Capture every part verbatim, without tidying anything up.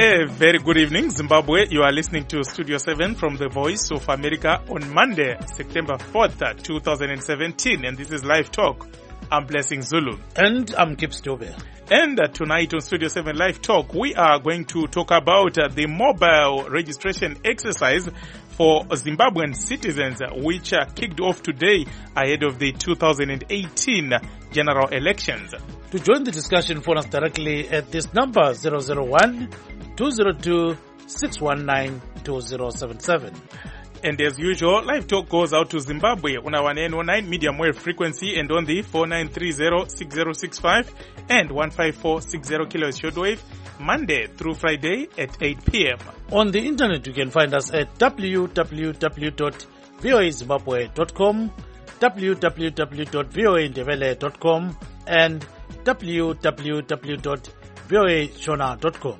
A very good evening, Zimbabwe. You are listening to Studio seven from the Voice of America on Monday, September fourth, twenty seventeen. And this is Live Talk. I'm Blessing Zulu. And I'm Kip Stobe. And uh, tonight on Studio seven Live Talk, we are going to talk about uh, the mobile registration exercise for Zimbabwean citizens, uh, which uh, kicked off today ahead of the two thousand eighteen general elections. To join the discussion, phone us directly at this number zero zero one, two zero two, six one nine, two zero seven seven. And as usual, Live Talk goes out to Zimbabwe on our nine oh nine medium wave frequency and on the four nine three zero, six zero six five and one five four six zero kilohertz shortwave, Monday through Friday at eight p.m. On the internet, you can find us at w w w dot voa zimbabwe dot com, w w w dot voa ndebele dot com, and w w w dot voa shona dot com.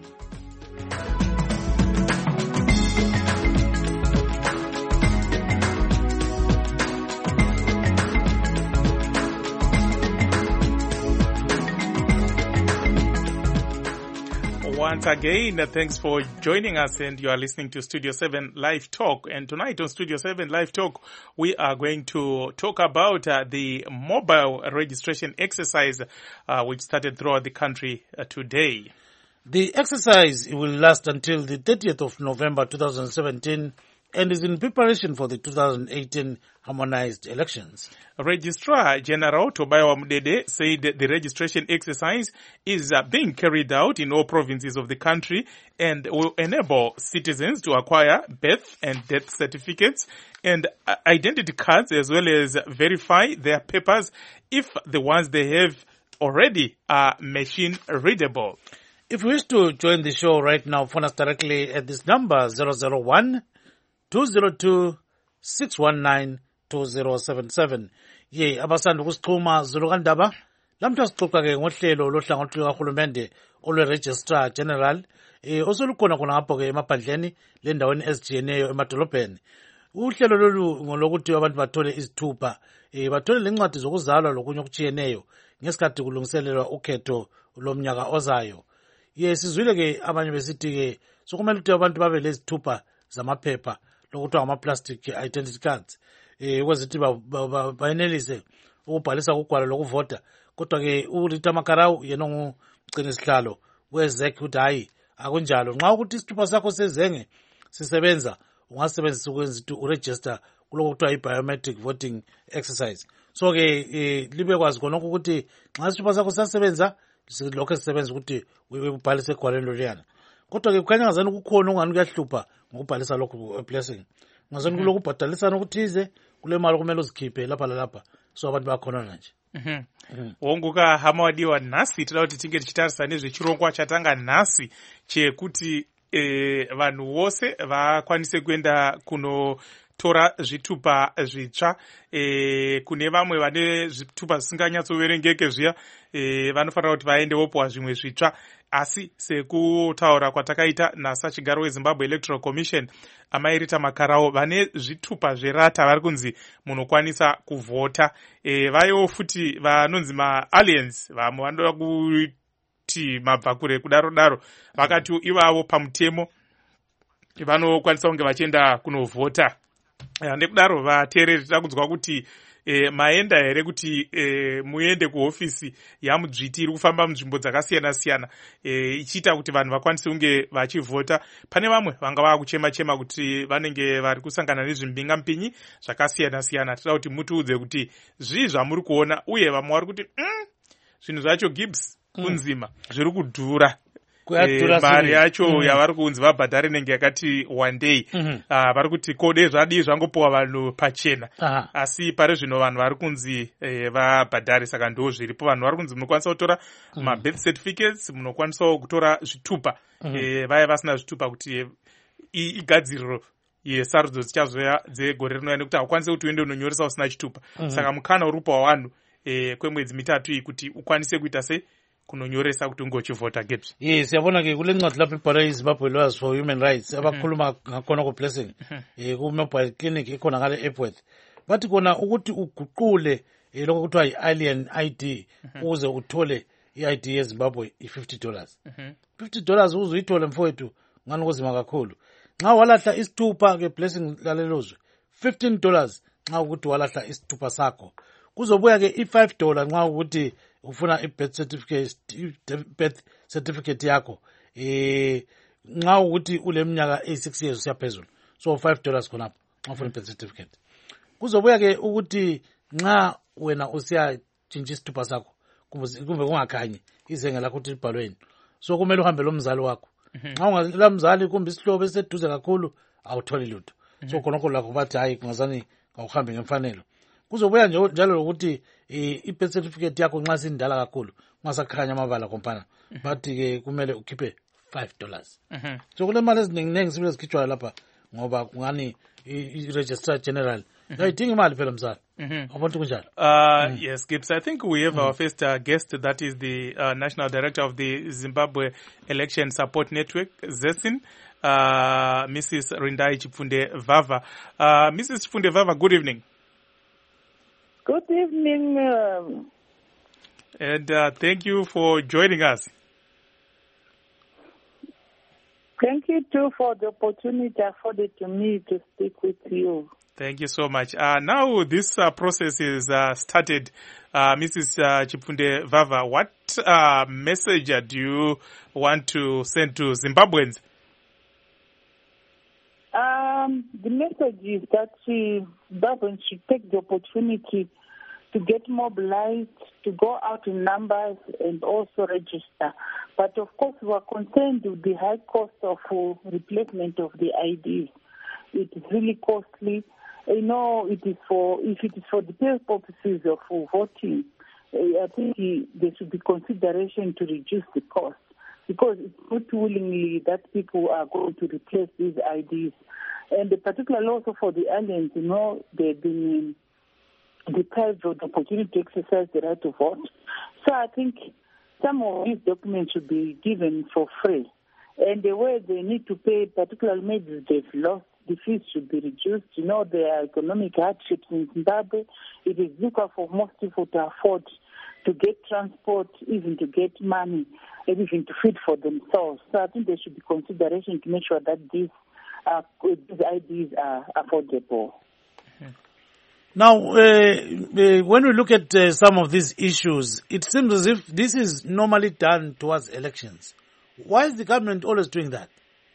Once again, uh, thanks for joining us, and you are listening to Studio seven Live Talk. And tonight on Studio seven Live Talk, we are going to talk about uh, the mobile registration exercise uh, which started throughout the country uh, today. The exercise will last until the thirtieth of November two thousand seventeen and is in preparation for the two thousand eighteen harmonized elections. Registrar General Tobayo Mudede said the registration exercise is uh, being carried out in all provinces of the country and will enable citizens to acquire birth and death certificates and uh, identity cards, as well as verify their papers if the ones they have already are machine readable. If you wish to join the show right now, phone us directly at this number zero zero one, two zero two, six one nine, two zero seven seven. Ye abasanda kusixhuma Zulu kaNdaba lamhla sixoxa ke ngohlelo lohlangothi lukahulumende olwe Registrar General eh osolukhona khona ngapho ke emaphandleni lendaweni ezijiyeneyo emadolobheni. Uhlelo lolu ngolokuthi abantu bathole izithupha eh bathole lencwadi zokuzalwa lokunye okujiyeneyo ngesikhathi kulungiselelwa ukhetho lomnyaka ozayo. Ye sizwile ke abanye besithi ke sokumele ukuthi abantu babe lezithupha zamaphepha lokuthi ama plastic identity cards eh ukwezithi bayenelise ukubhalisa kugwalo lokuvota. Kodwa ke uRita Makarau yena ngugcina isihlalo wezek ukuthi hayi akunjalo, nxa ukuthi isithupha sakho sezenge sisebenza ungasebenzisa ukwenza ukuthi uregister kuloko kuthiwa i-biometric voting exercise. So ke libe kwazi khona ukuthi nxa isithupha sakho sisebenza lokho sisebenza ukuthi ubhalise egwalweni loliyana. Kodwa ke kukhanya ngazani kukhona ungani kuyahlupha ngokubhalisa lokho Blessing. Ngazani kuloko ubhadalisana ukuthize kule mali kumele uzikhiphe lapha lapha so abantu bakhona nje. Mhm. Wonguka hamawadiwa nasi tinoda kuti tinge tichitarisa nezvechirongwa chatanga nhasi chekuti eh, vanhu vose vakwanise kuenda kunotora zvitupa zvitsva. Eh, kune vamwe vane zvitupa zvisinganyatsoverengeke zviya eh, vanofanira kuti vaende vopuwa zvimwe zvitsva. Asi sekutaura kwatakaita nasachigaro weZimbabwe Electoral Commission amairita Makarau vane zvitupa zverata vari kunzi munokwanisa kuvhota. E, vayo futi vanonzi ma-aliens vamwe vanoda kuti mabvakure kudaro daro vakati ivavo pamutemo vanokwanisa kunge vachienda kunovhota. E, nekudaro vateereri tida kunzwa kuti E, maenda here kuti e, muende kuhofisi yamudzviti iri kufamba munzvimbo dzakasiyana siyana e, ichiita kuti vanhu vakwanise kunge vachivhota. Pane vamwe vanga vakuchema chema kuti vanenge vari kusangana nezvimbinga mpinyi zvakasiyana siyana. Tinoda kuti mutiudze kuti zvii zvamuri kuona, uye vamwe vari kuti mm, zvinhu zvacho Gibbs kunzima mm. zviri kudhura. E, mari yacho mm -hmm. yavari kunzi vabhadhare nenge yakati one day mm -hmm. uh, vari kuti kode zvadi zvangopuwa vanhu pachena. Aha. Asi pari zvino vanhu vari kunzi eh, vabhadhare, saka ndo zviripo. Vanhu vari kunzi munokwanisa kutora mm -hmm. ma birth certificates, munokwanisa kutora zvitupa mm -hmm. eh, vaya vasina zvitupa kuti igadziriro yesarudzo dzichazoya dzegore rinouya nekuti haukwanisi kuti uende unonyoresa usina chitupa mm -hmm. saka mukana uripo wavanhu eh, kwemwedzi mitatu iyi kuti ukwanise kuita sei kunonyoresa kuti ungochivhota Gibbs. Yes, yabona ke kule ncwadi lapha ibhalwe iZimbabwe Lawyers for Human Rights abakhuluma ngakhona ku Blessing eh ku mobile clinic ikhona ngale Epworth. Bathi kona ukuthi uguqule lokho kuthiwa i-alien I D ukuze uthole i-I D yeZimbabwe i-fifty dollars. Mhm. fifty dollars uzuyithole mfowethu ngani kuzima kakhulu. Nxa walahla isithupha ke blessing lalelozwe fifteen dollars nxa ukuthi walahla isithupha sakho. Kuzobuya ke i-five dollars nxa ukuthi ufuna i-birth certificate birth certificate yakho eh nxa ukuthi uleminyaka eyi-six years usiyaphezulu. So five dollars khonapho nxa ufuna i-birth certificate. Kuzobuya ke ukuthi nxa wena usiya tshintsha isithupha sakho kumbe kungakhanyi izenge lakho ukuthi libhalweni. So kumele uhambe lo mzali wakho. Nxa ungazila mzali kumbe isihlobo esiseduze kakhulu awutholi lutho. So khonokho lakho bathi hayi kungazani awuhambe ngemfanelo. Kuzobuya njalo lokuthi i-birth certificate yakho nxa sindala kakhulu ungasakhanya amabala kompana bathi ke kumele ukhiphe five dollars. So kule mali eziningi ningi sibile zikhitshwayo lapha ngoba kungani i-registrar general ayidinga imali phela mzali. Abantu kunjalo. Uh, yes, Gibbs. I think we have mm. our first uh, guest. That is the uh, National Director of the Zimbabwe Election Support Network, ZESIN, uh, Missus Rindai Chifunde Vava. Uh, Missus Chifunde Vava, good evening. Good evening. Um, and uh, thank you for joining us. Thank you too for the opportunity afforded to me to speak with you. Thank you so much. Uh, now this uh, process is uh, started. Uh, Missus Uh, Chifunde Vava, what uh, message uh, do you want to send to Zimbabweans? Um, the message is that uh, Zimbabweans should take the opportunity to get mobilized, to go out in numbers and also register. But of course we are concerned with the high cost of uh, replacement of the I Ds. It is really costly. You know, it is for, if it is for the purposes of uh, voting, uh, I think uh, there should be consideration to reduce the cost, because it's not willingly that people are going to replace these I Ds. And particularly also for the aliens, you know, they've been deprived of the opportunity to exercise the right to vote. So I think some of these documents should be given for free. And the way they need to pay, particularly maybe they've lost, the fees should be reduced. You know, there are economic hardships in Zimbabwe. It is difficult for most people to afford to get transport, even to get money, and even to feed for themselves. So I think there should be consideration to make sure that these, uh, these I Ds are affordable. Now, uh, uh, when we look at uh, some of these issues, it seems as if this is normally done towards elections. Why is the government always doing that?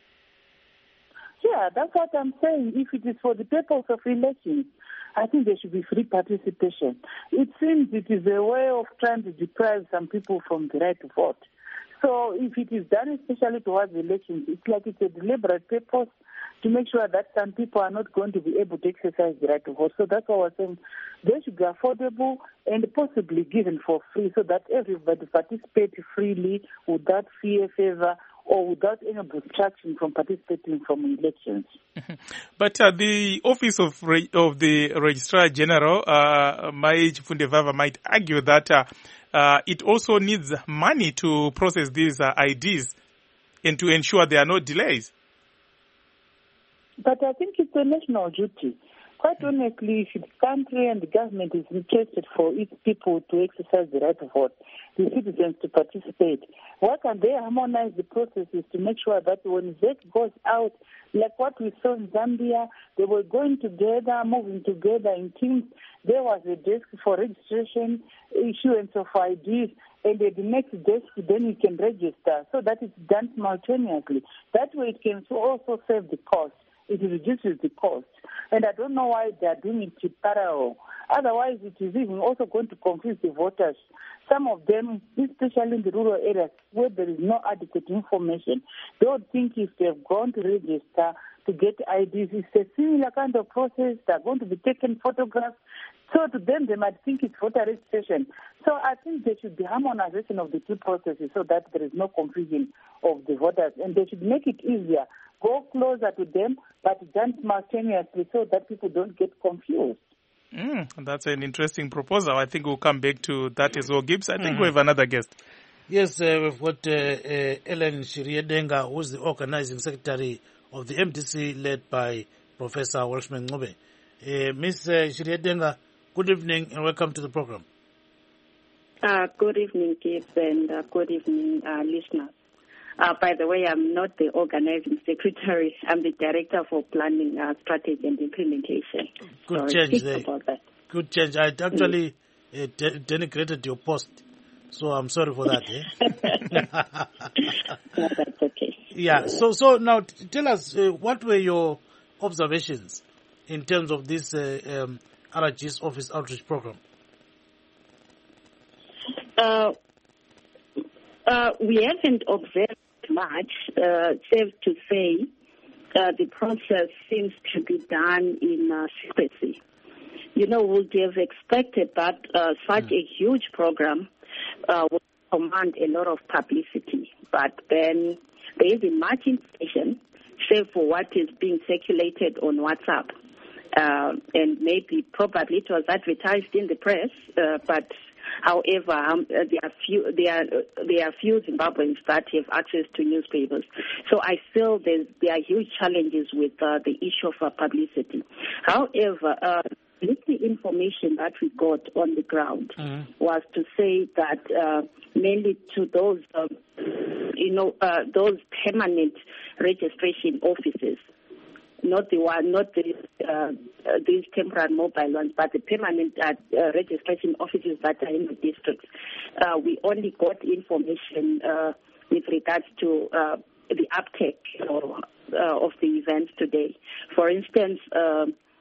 Yeah, that's what I'm saying. If it is for the purpose of elections, I think there should be free participation. It seems it is a way of trying to deprive some people from the right to vote. So if it is done especially towards elections, it's like it's a deliberate purpose to make sure that some people are not going to be able to exercise the right to vote. So that's why I was saying they should be affordable and possibly given for free so that everybody participates freely without fear, favor, or without any obstruction from participating from elections. But uh, the Office of Re- of the Registrar General, uh, Mai Chifunde Vava, might argue that uh, uh, it also needs money to process these uh, I Ds and to ensure there are no delays. But I think it's a national duty. Quite honestly, if the country and the government is interested for its people to exercise the right to vote, the citizens to participate, why can't they harmonize the processes to make sure that when Z E C goes out, like what we saw in Zambia, they were going together, moving together in teams. There was a desk for registration, issuance of I Ds, and at the next desk, then you can register. So that is done simultaneously. That way it can also save the cost. It reduces the cost. And I don't know why they are doing it in parallel. Otherwise, it is even also going to confuse the voters. Some of them, especially in the rural areas where there is no adequate information, they would think if they have gone to register to get I Ds, it's a similar kind of process. They are going to be taken photographs. So to them, they might think it's voter registration. So I think there should be harmonization of the two processes so that there is no confusion of the voters. And they should make it easier. Go closer to them, but done simultaneously so that people don't get confused. Mm, that's an interesting proposal. I think we'll come back to that as well. Gibbs, I think Mm-hmm. we have another guest. Yes, uh, we've got uh, uh, Ellen Shiriedenga, who's the organizing secretary of the M D C, led by Professor Welshman Ngube. Uh, Miss uh, Shiriedenga, good evening and welcome to the program. Uh, good evening, Gibbs, and uh, good evening, uh, listeners. Uh, by the way, I'm not the organizing secretary. I'm the director for planning, uh, strategy, and implementation. Good so change there. About that. Good change. I actually mm. uh, de- denigrated your post, so I'm sorry for that. Eh? No, that's okay. Yeah. So, so now t- tell us uh, what were your observations in terms of this uh, um, R R G's office outreach program? Uh, uh, we haven't observed much, uh, safe to say. Uh, the process seems to be done in uh, secrecy. You know, would have expected that uh, such mm. a huge program uh, would command a lot of publicity, but then there isn't much information, save for what is being circulated on WhatsApp. Uh, and maybe, probably it was advertised in the press, uh, but however, um, there are few there are there are few Zimbabweans that have access to newspapers. So I feel there's, there are huge challenges with uh, the issue of uh, publicity. However, uh, the information that we got on the ground mm-hmm. was to say that uh, mainly to those um, you know uh, those permanent registration offices. Not the one, not the uh, uh, these temporary mobile ones, but the permanent uh, uh, registration offices that are in the districts. Uh, we only got information uh, with regards to uh, the uptake or, uh, of the events today. For instance, uh,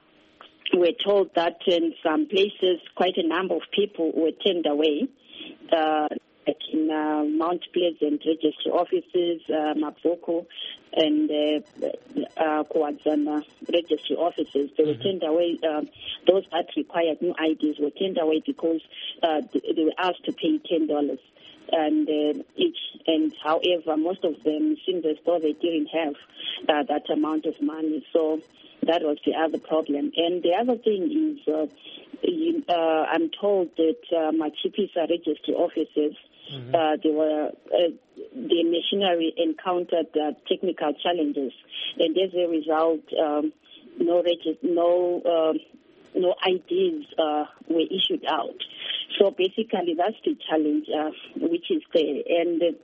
we're told that in some places quite a number of people were turned away. Uh, like in uh, Mount Pleasant registry offices, uh, Maboko, and uh, uh, Kwadzana registry offices. They were mm-hmm. turned away. Uh, those that required new I Ds were turned away because uh, they were asked to pay ten dollars. And uh, each, and however, most of them seemed as though they didn't have uh, that amount of money. So that was the other problem. And the other thing is, uh, you, uh, I'm told that uh, Machipisa registry offices, mm-hmm. uh, they were, uh, the machinery encountered uh, technical challenges, and as a result, um, no regist- no um, no I Ds uh, were issued out. So basically, that's the challenge uh, which is there. And uh,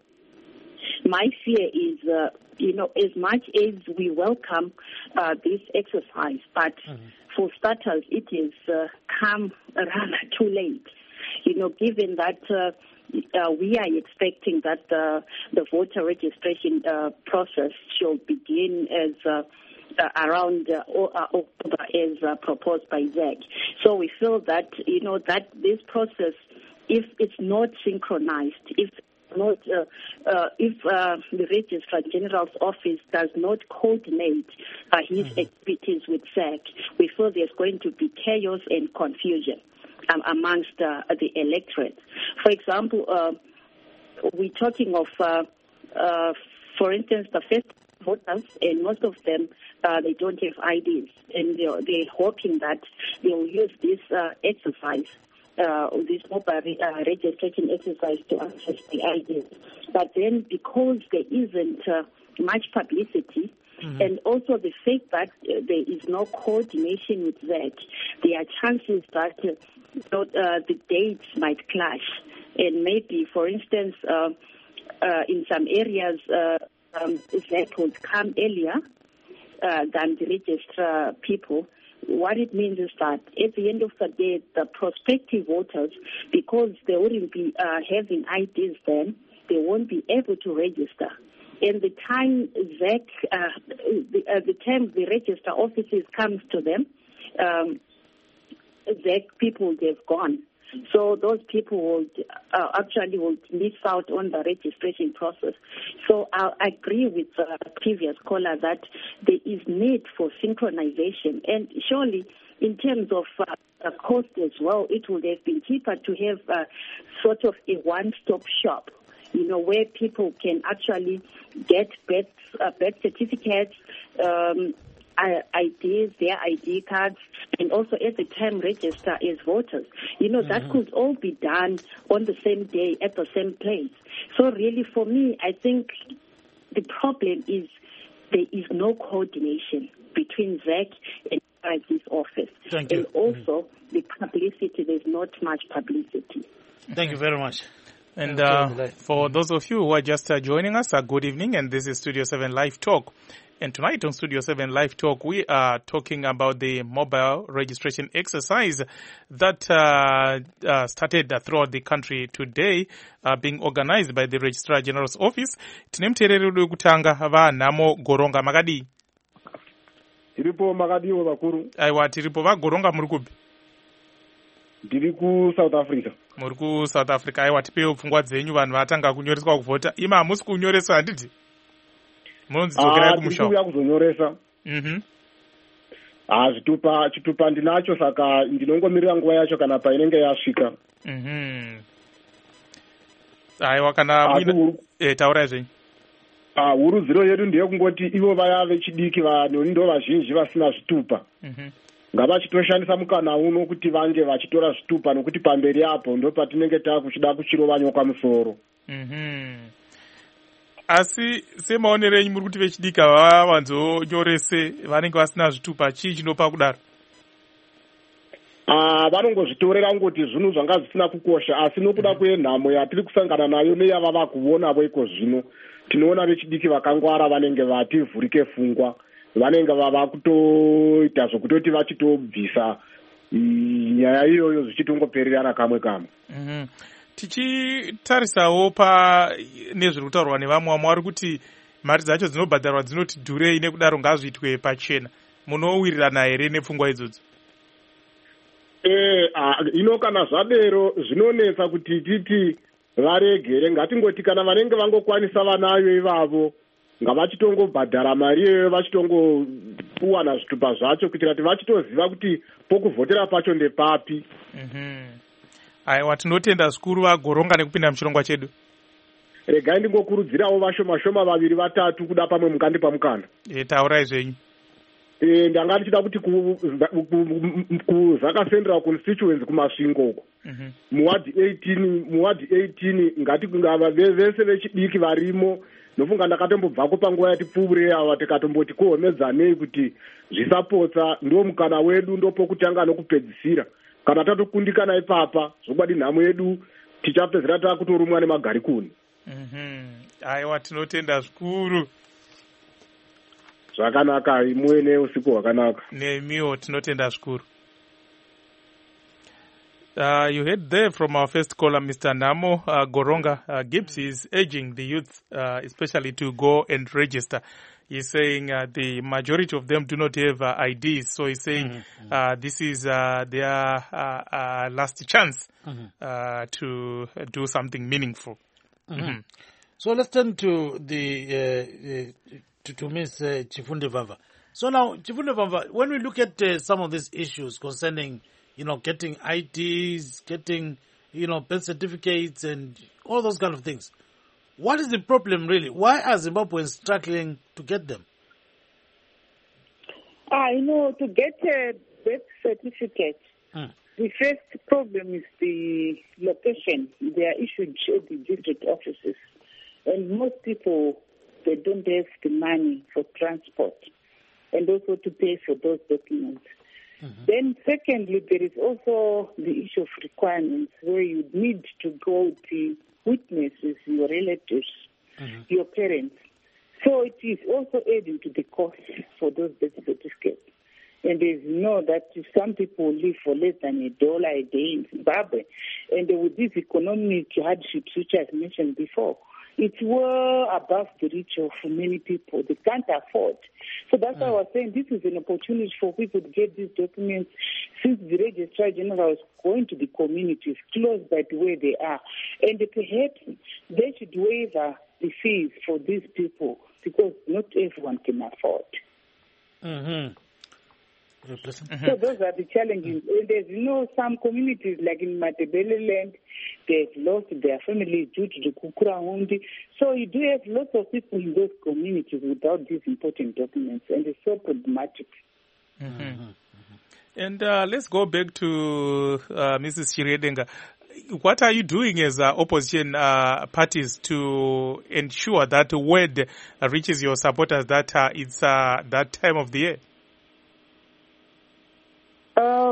my fear is, uh, you know, as much as we welcome uh, this exercise, but mm-hmm. for starters, it is uh, come rather too late. You know, given that uh, uh, we are expecting that uh, the voter registration uh, process should begin as uh, Uh, around uh, October as uh, proposed by Z E C. So we feel that, you know, that this process, if it's not synchronized, if not, uh, uh, if uh, the Registrar General's office does not coordinate uh, his mm-hmm. activities with Z E C, we feel there's going to be chaos and confusion um, amongst uh, the electorate. For example, uh, we're talking of, uh, uh, for instance, the first voters, and most of them, uh, they don't have I Ds, and they're, they're hoping that they'll use this uh, exercise, uh, this mobile uh, registration exercise to access the I Ds. But then, because there isn't uh, much publicity, mm-hmm. and also the fact that uh, there is no coordination with that, there are chances that uh, uh, the dates might clash. And maybe, for instance, uh, uh, in some areas, uh, Um, that would come earlier uh, than the registrar people. What it means is that at the end of the day, the prospective voters, because they wouldn't be uh, having I Ds then, they won't be able to register. And the time that uh, the, uh, the time the registrar offices comes to them, um, that people they've gone. So those people will uh, actually will miss out on the registration process. So I agree with the previous caller that there is need for synchronization. And surely, in terms of uh, cost as well, it would have been cheaper to have uh, sort of a one-stop shop, you know, where people can actually get birth, uh, birth certificates, um, I Ds, their I D cards, and also at the time register as voters. You know, mm-hmm. that could all be done on the same day at the same place. So really, for me, I think the problem is there is no coordination between Z E C and I D's office. Thank and you. also, mm-hmm. the publicity, there's not much publicity. Thank you very much. And uh, for those of you who are just uh, joining us, uh, good evening, and this is Studio seven Live Talk. And tonight on Studio seven Live Talk, we are talking about the mobile registration exercise that uh, uh, started uh, throughout the country today, uh, being organized by the Registrar General's Office. Tine muteereri wedu wekutanga vaNhamo Goronga, makadii? Tiripo makadiwo vakuru. Aiwa, tiripo. VaGoronga muri kupi? Ndiri ku South Africa. Muri ku South Africa. Aiwa, tipewo pfungwa dzenyu vanhu vatanga kunyoreswa kuvhota. Ima hamusi kunyoreswa handiti? Munonzidzokerai kumusha. Ah, tiri kuzonyoresa. Mhm. Ah, zvitupa chitupa ndinacho saka ndinongomirira nguva yacho kana painenge yasvika. Mhm. Aiwa, kana muina eh taurai zvenyu. Ah, hurudziro yedu ndeyekungoti ivo vaya vechidiki vanhu ndo vazhinji vasina zvitupa. Mhm. Ngavachitoshandisa mukana uno kuti vange vachitora zvitupa nokuti pamberi apo ndo patinenge takuchida kuchirova nyoka musoro. Mhm. Asi semaonero enyu muri kuti vechidiki ava vanzonyorese vanenge vasina zvitupa, chii chinopa kudaro? Ah, vanongozvitorera ngoti zvinhu zvanga zvisina kukosha, asi nokuda kwenhamo yatiri kusangana nayo neyava vakuona voiko zvino, tinoona vechidiki vakangwara vanenge vativhurike pfungwa, vanenge vava kutoita zvokutoti vachitobvisa nyaya iyoyo zvichitongopererana kamwe kamwe. Mhm. Tichitarisawo pa nezviri kutaurwa nevamwe vamwe vari kuti mari dzacho dzinobhadharwa dzinoti dhurei, nekudaro ngazviitwe pachena. Munowirirana here nepfungwa idzodzo? Eh, ino kana zvadero zvinonetsa kuti titi varegere. Ngatingoti kana vanenge vangokwanisa vanayo ivavo ngavachitongobhadhara mari iyoyo, vachitongowana zvitupa zvacho kuitira kuti vachitoziva kuti pokuvhotera pacho ndepapi. Mhm. Aiwa, tinotenda zvikuru vaGoronga nekupinda muchirongwa chedu. Regai ndingokurudzirawo vashoma shoma vaviri vatatu kuda pamwe mungandipa mukana. E, taurai zvenyu. E, ndanga ndichida kuti kuzaka Central Constituency kumasvingo uko. Mhm. Muwadi eighteen, muwadi eighteen ngati ngava vese vechidiki varimo. Nofunga ndakatombobvako panguva yatipfuure ava tikatomboti kuhomedzanei kuti zvisapotsa, ndo mukana wedu ndopokutanga nokupedzisira. Kana tatokundikana ipapa zvokwadi nhamo yedu tichapedzera takutorumwa nemagarikuni. Mhm. Aiwa, tinotenda zvikuru. Zvakanaka, imwe neusiku hwakanaka. Nemiwo tinotenda zvikuru. Uh, you heard there from our first caller, Mister Nhamo uh, Goronga. Uh, Gibbs is urging the youth, uh, especially to go and register. He's saying uh, the majority of them do not have uh, I Ds. So he's saying mm-hmm. uh, this is uh, their uh, uh, last chance mm-hmm. uh, to do something meaningful. Mm-hmm. Mm-hmm. So let's turn to the uh, uh, to, to Miz Uh, Chifunde Vava. So now, Chifunde Vava, when we look at uh, some of these issues concerning, you know, getting I Ds, getting, you know, birth certificates and all those kind of things, what is the problem really? Why are Zimbabweans struggling to get them? Ah, you know, to get a birth certificate, mm. the first problem is the location. They are issued at the district offices. And most people, they don't have the money for transport and also to pay for those documents. Mm-hmm. Then secondly, there is also the issue of requirements where you need to go to witnesses, your relatives, mm-hmm. your parents. So it is also adding to the cost for those birth certificates. And there's know that some people live for less than a dollar a day in Zimbabwe. And with these economic hardships, which I've mentioned before, it's well above the reach of many people. They can't afford. So that's why I was saying this is an opportunity for people to get these documents since the Registrar General is going to the communities close by the way they are. And perhaps they should waive the fees for these people because not everyone can afford. Mm-hmm. Mm-hmm. So those are the challenges. And there's, you know, some communities like in Matebele land, they've lost their families due to the Kukura Hundi. So you do have lots of people in those communities without these important documents, and it's so problematic. Mm-hmm. Mm-hmm. And uh, let's go back to uh, Missus Chiredenga. What are you doing as uh, opposition uh, parties to ensure that the word uh, reaches your supporters that uh, it's uh, that time of the year? Uh,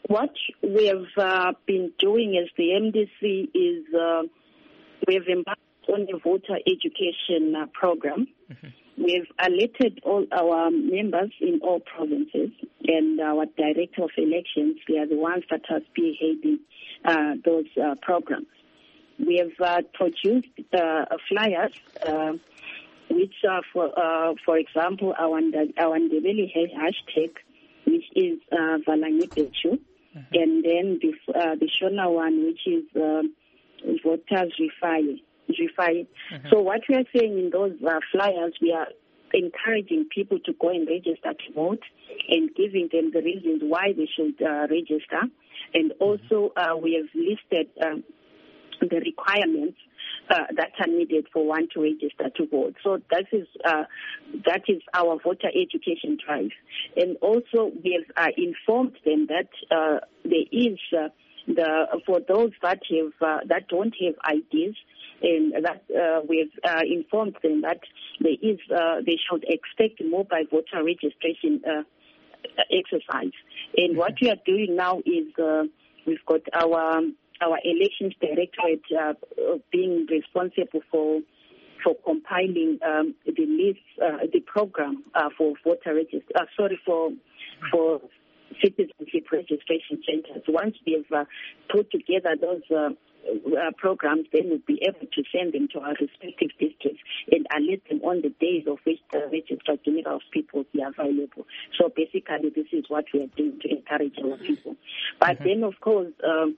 what we have uh, been doing as the M D C is uh, we have embarked on a voter education uh, program. Mm-hmm. We've alerted all our members in all provinces, and our director of elections, we are the ones that are spearheading uh, those uh, programs. We have uh, produced uh, flyers, uh, which are, for uh, for example, our our Ndebele hashtag, which is uh, Valangipechu, mm-hmm. and then the uh, the Shona one, which is uh, Voters Refine. Mm-hmm. So what we are saying in those uh, flyers, we are encouraging people to go and register to vote and giving them the reasons why they should uh, register. And also uh, we have listed um, the requirements uh, that are needed for one to register to vote. So that is uh, that is our voter education drive. And also we have uh, informed them that uh, there is uh, the for those that have uh, that don't have I Ds, and that uh, we've uh, informed them that there is uh, they should expect mobile voter registration uh, exercise. And mm-hmm. what we are doing now is uh, we've got our our elections directorate uh, being responsible for for compiling um, the list, uh, the program uh, for voter register. Uh, sorry for for. citizenship registration centers. Once we've uh, put together those uh, uh, programs, then we'll be able to send them to our respective districts and alert them on the days of which the Registrar General of people will be available. So basically, this is what we are doing to encourage our people. But mm-hmm. then, of course, um,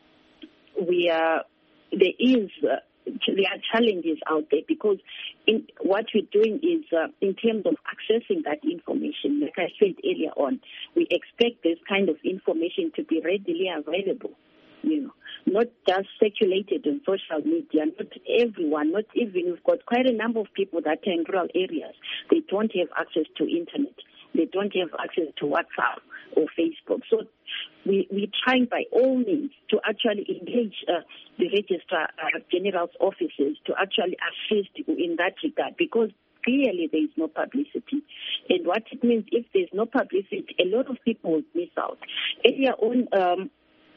we are, there is... Uh, there are challenges out there because in, what we're doing is uh, in terms of accessing that information, like I said earlier on, we expect this kind of information to be readily available, you know, not just circulated on social media. Not everyone, not even, we've got quite a number of people that are in rural areas. They don't have access to internet. They don't have access to WhatsApp or Facebook. So we, we're trying by all means to actually engage uh, the Registrar uh, General's offices to actually assist in that regard, because clearly there is no publicity. And what it means, if there's no publicity, a lot of people will miss out. Earlier on, um,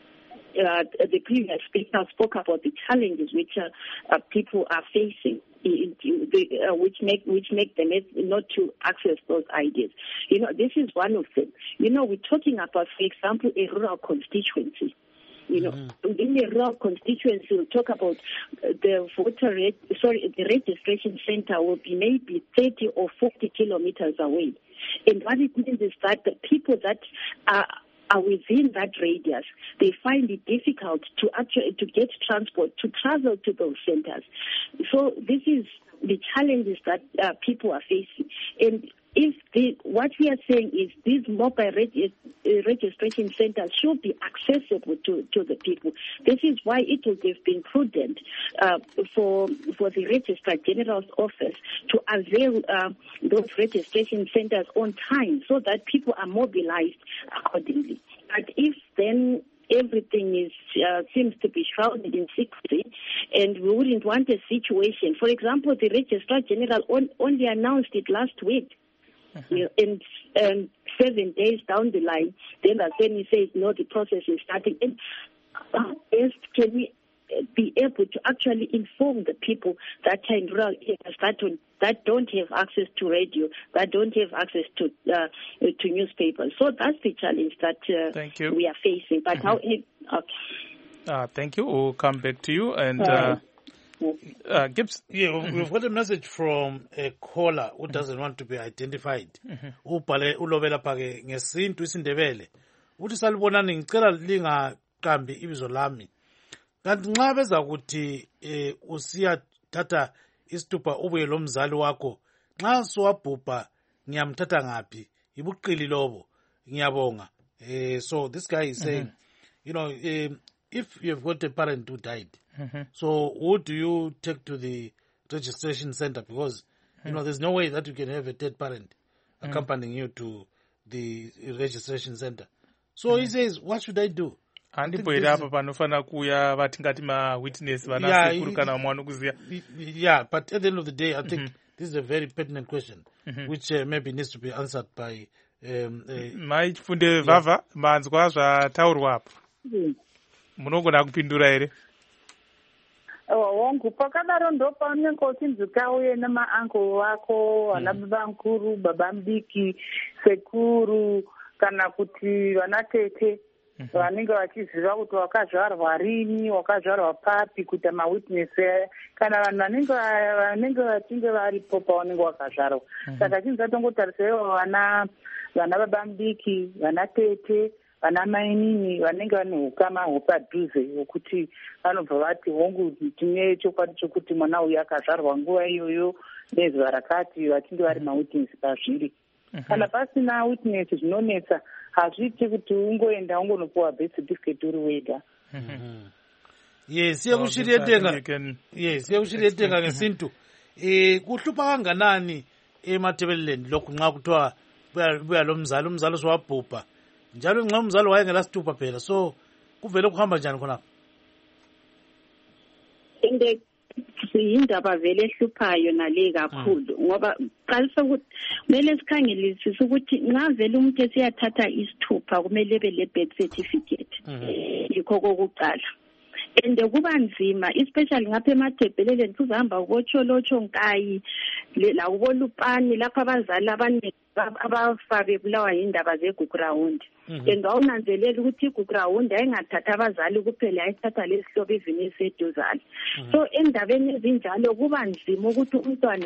uh, the previous speaker spoke about the challenges which uh, uh, people are facing, in, in the, uh, which make which make them not to access those ideas. You know, this is one of them. You know, we're talking about, for example, a rural constituency. You know, mm-hmm. in the rural constituency, we'll talk about the voter reg- sorry, the registration center will be maybe thirty or forty kilometers away. And what it means is that the people that are are within that radius, they find it difficult to actually to get transport to travel to those centers. So this is the challenges that uh, people are facing. And if the, what we are saying is these mobile reg- registration centers should be accessible to, to the people. This is why it would have been prudent uh, for for the Registrar General's office to avail uh, those registration centers on time so that people are mobilized accordingly. But if then everything is uh, seems to be shrouded in secrecy, and we wouldn't want a situation. For example, the Registrar General on, only announced it last week. Mm-hmm. You know, and um, seven days down the line, then then he says, no, the process is starting. And how best can we be able to actually inform the people that are in rural areas that don't, that don't have access to radio, that don't have access to uh, to newspapers? So that's the challenge that uh, thank you. we are facing. But mm-hmm. how? Okay. Uh, thank you. We'll come back to you. And uh, uh, Gibbs. Yeah, mm-hmm. we've got a message from a caller who doesn't want to be identified. Ubhale ulovela phake ngesintu isindebele. Uthi salibonani ngicela lingaqambi ibizo lami. Kanti nxa beza kuthi eh, usiyathatha isitupha ubuye lo mzali wakho, nxa siwabhubha ngiyamthatha ngaphi? Ibuqili lobo. Ngiyabonga. Eh, so this guy is saying, mm-hmm. you know, um, if you've got a parent who died, mm-hmm. so who do you take to the registration center? Because, mm-hmm. you know, there's no way that you can have a dead parent mm-hmm. accompanying you to the registration center. So mm-hmm. he says, what should I do? Handibwera apa panofana kuya vatingati ma witness vanasekuru kana mwana kuziya. Yeah, but at the end of the day, I think mm-hmm. this is a very pertinent question, mm-hmm. which uh, maybe needs to be answered by um, uh, mai Chifunde Vavha manzwa zvataurwa apo munogona kupindura here? Wangu pakadaro ndo paunenge uchinzwika uye namaanko wako vana baba mukuru, baba mudiki, sekuru kana kuti vana tete vanenge vachiziva kuti wakazvarwa rini, wakazvarwa papi, kuita mawitness kana vanhu vanenge vanenge vachinge varipo paunenge wakazvarwa. Saka chinhu chatongotarisaiwo vana vana baba mudiki, vana tete, vana mainini vanenge vane ukama hwepadhuze hwekuti vanobva vati hongu tine chokwadi chokuti mwana uyu akazvarwa nguva iyoyo nezuva rakati, vachinge vari mawitness pazviri. Kana pasina witness zvinonetsa, hazviiti kuti ungoenda ungonopuwa birth certificate uri wega. Yes, siyakushiretenga. Yes, siyakushiretenga ngesintu. Eh kuhlupa kanganani eMatabeleland lokhu nxa kuthiwa buya lo mzalo umzalo swabhubha. Njalo nxa umzalo wayengela situpa phela. So kuvele kuhamba njani khonapha? Inde indaba vele ehluphayo nale kakhulu ngoba qalisa ukuthi kumele sikhangelisise ukuthi nxa vele umuntu esiyathatha isithupha kumele ebe le birth certificate yikho kokuqala. Ende kuba nzima especially ngapha eMatabeleland kuzahamba ukotsholotsho nkayi la ubolupani lapha abazali abaningi abafa bebulawa yindaba zeGugurawundi. Ende awunanzelela ukuthi iGugurawundi ayingathatha abazali kuphela, ayithatha lesihlobo even eseduzane. So endabeni ezinjalo kuba nzima ukuthi umntwana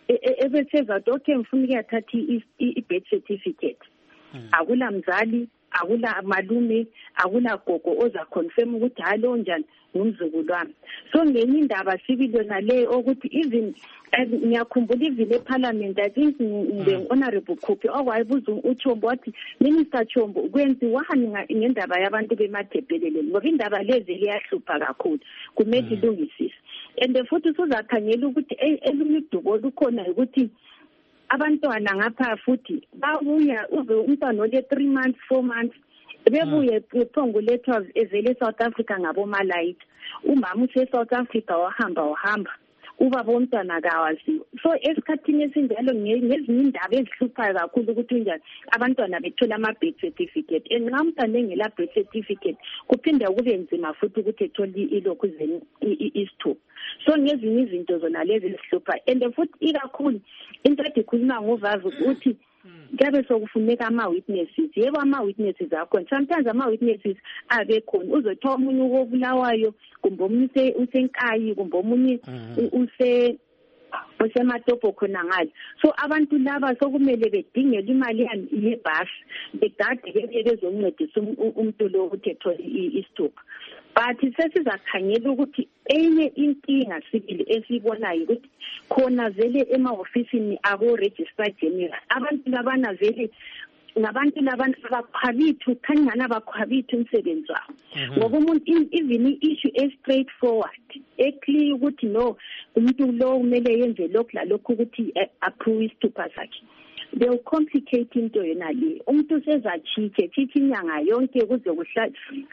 ebeseza okay ngifuna ukuyathatha i-birth certificate. Akula mzali, akula malume, akula gogo oza confirm ukuthi halo njani ngumzukulu wami. So ngenye indaba sibilo nale ukuthi even ngiyakhumbula even eParliament I think the honorable Khuphi okwayibuza uChombo wathi Minister Chombo kwenziwani ngendaba yabantu beMatabeleland ngoba indaba lezi liyahlupha kakhulu kumele ilungisise. And futhi sizakhangela ukuthi elinye idubo lukhona ukuthi abantwana ngapha futhi babuya uze umntwana ole three months four months bebuye kuphongo lethwa evele South Africa ngabo Malaita. Umama use South Africa wahamba wahamba uba bomntwana kawaziwa. So esikhathini esinjalo ngezinye indaba ezihluphayo kakhulu ukuthi njani abantwana bethola ama birth certificate. Enxa umntwana engela birth certificate kuphinde kube nzima futhi ukuthi ethole ilokhu zeni isithupha. So ngezinye izinto zona lezi ezihluphayo. And futhi ikakhulu into edikhuluma ngovazi ukuthi Gabe sokufuneka ama-witnesses. Yebo ama-witnesses akhona. Sometimes ama-witnesses abekhona. Uzothola omunye ukobulawayo, kumbe omunye usenkayi, kumbe omunye use useMatopo khona ngale. So abantu laba sokumele bedingele imali yebhasi. Begade ke bezoncedisa umuntu lo ukuthi ethole isithupha. But sesizakhangela ukuthi enye inkinga sibili esibonayo ukuthi khona vele ema-ofisini abo-register general abantu labana vele ngabantu labantu abakhwabithu khangana abakhwabithu umsebenzi wabo ngoba umuntu even i-issue e-straight forward eclear ukuthi no umuntu lo kumele yenze lokhu lalokhu ukuthi approve isithupha sakhe. They will complicate into yona le. Umuntu sezachithe chithi inyanga yonke kuze kuhla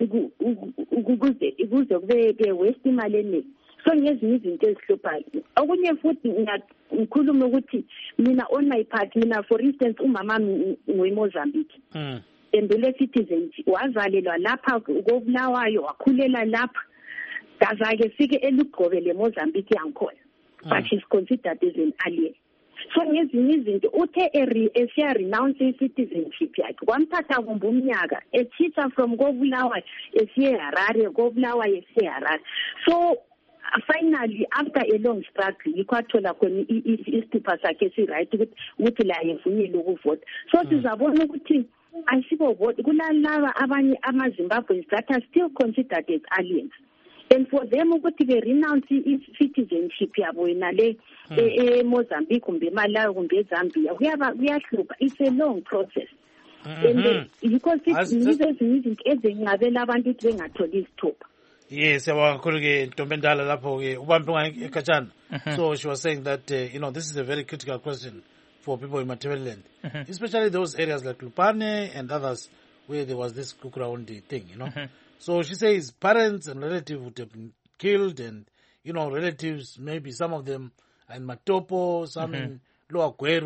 ukuze ukuze kube waste imali eningi. So ngezinye izinto ezihluphayo. Okunye futhi ngikhuluma ukuthi mina on my part mina for instance umama ngoeMozambique. Mm. Embele citizen wazalelwa lapha kobulawayo wakhulela lapha. Kazake sike elugqobe leMozambique yankhona. But she's considered as an alien. So ngezinye izinto uthe esiya renounce citizenship yakhe kwamthatha kumbe umnyaka echitha from kobulawayo esiye Harare kobulawayo esiye Harare. So finally after a long struggle ikwathola khona isithupha sakhe si right ukuthi la yevunyelwe ukuvota. So sizabona ukuthi ayisibo vote kulalaba abanye amaZimbabweans that are still considered as aliens. And for them ukuthi be renounce citizenship yabo inale eMozambique kumbe eMalawi kumbe eZambia kuyaba kuyahlupha. It's a long process. And because it's izinto ezingabela abantu ukuthi bengatholi isithupha. Yes, yabakakhulu ke Ntombendala lapho ke ubambe ngekhatshana. So she was saying that uh, you know this is a very critical question for people in Matabeleland, mm-hmm. especially those areas like Lupane and others where there was this Gugurawundi thing, you know. Mm-hmm. So she says parents and relatives would have been killed, and you know relatives maybe some of them are in Matopo, some mm-hmm. in Lower Gweru,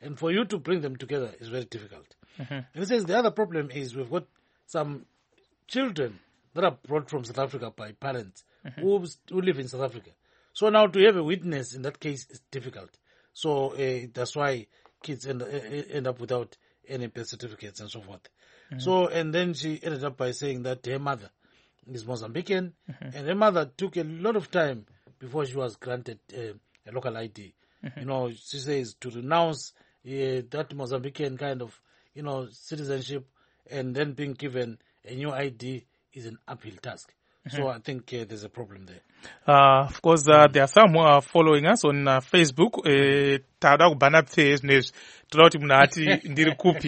And for you to bring them together is very difficult. Mm-hmm. And he says the other problem is we've got some children that are brought from South Africa by parents mm-hmm. who, who live in South Africa. So now to have a witness in that case is difficult. So uh, that's why kids end, end up without any birth certificates and so forth. Mm-hmm. So, and then she ended up by saying that her mother is Mozambican, mm-hmm. and her mother took a lot of time before she was granted uh, a local I D. Mm-hmm. You know, she says to renounce uh, that Mozambican kind of, you know, citizenship and then being given a new I D is an uphill task. Mm-hmm. So I think uh, there's a problem there. Uh, of course, uh, there are some who are following us on uh, Facebook. Tada kubhana phe zvinezvi toda kuti munhu ati ndiri kupi.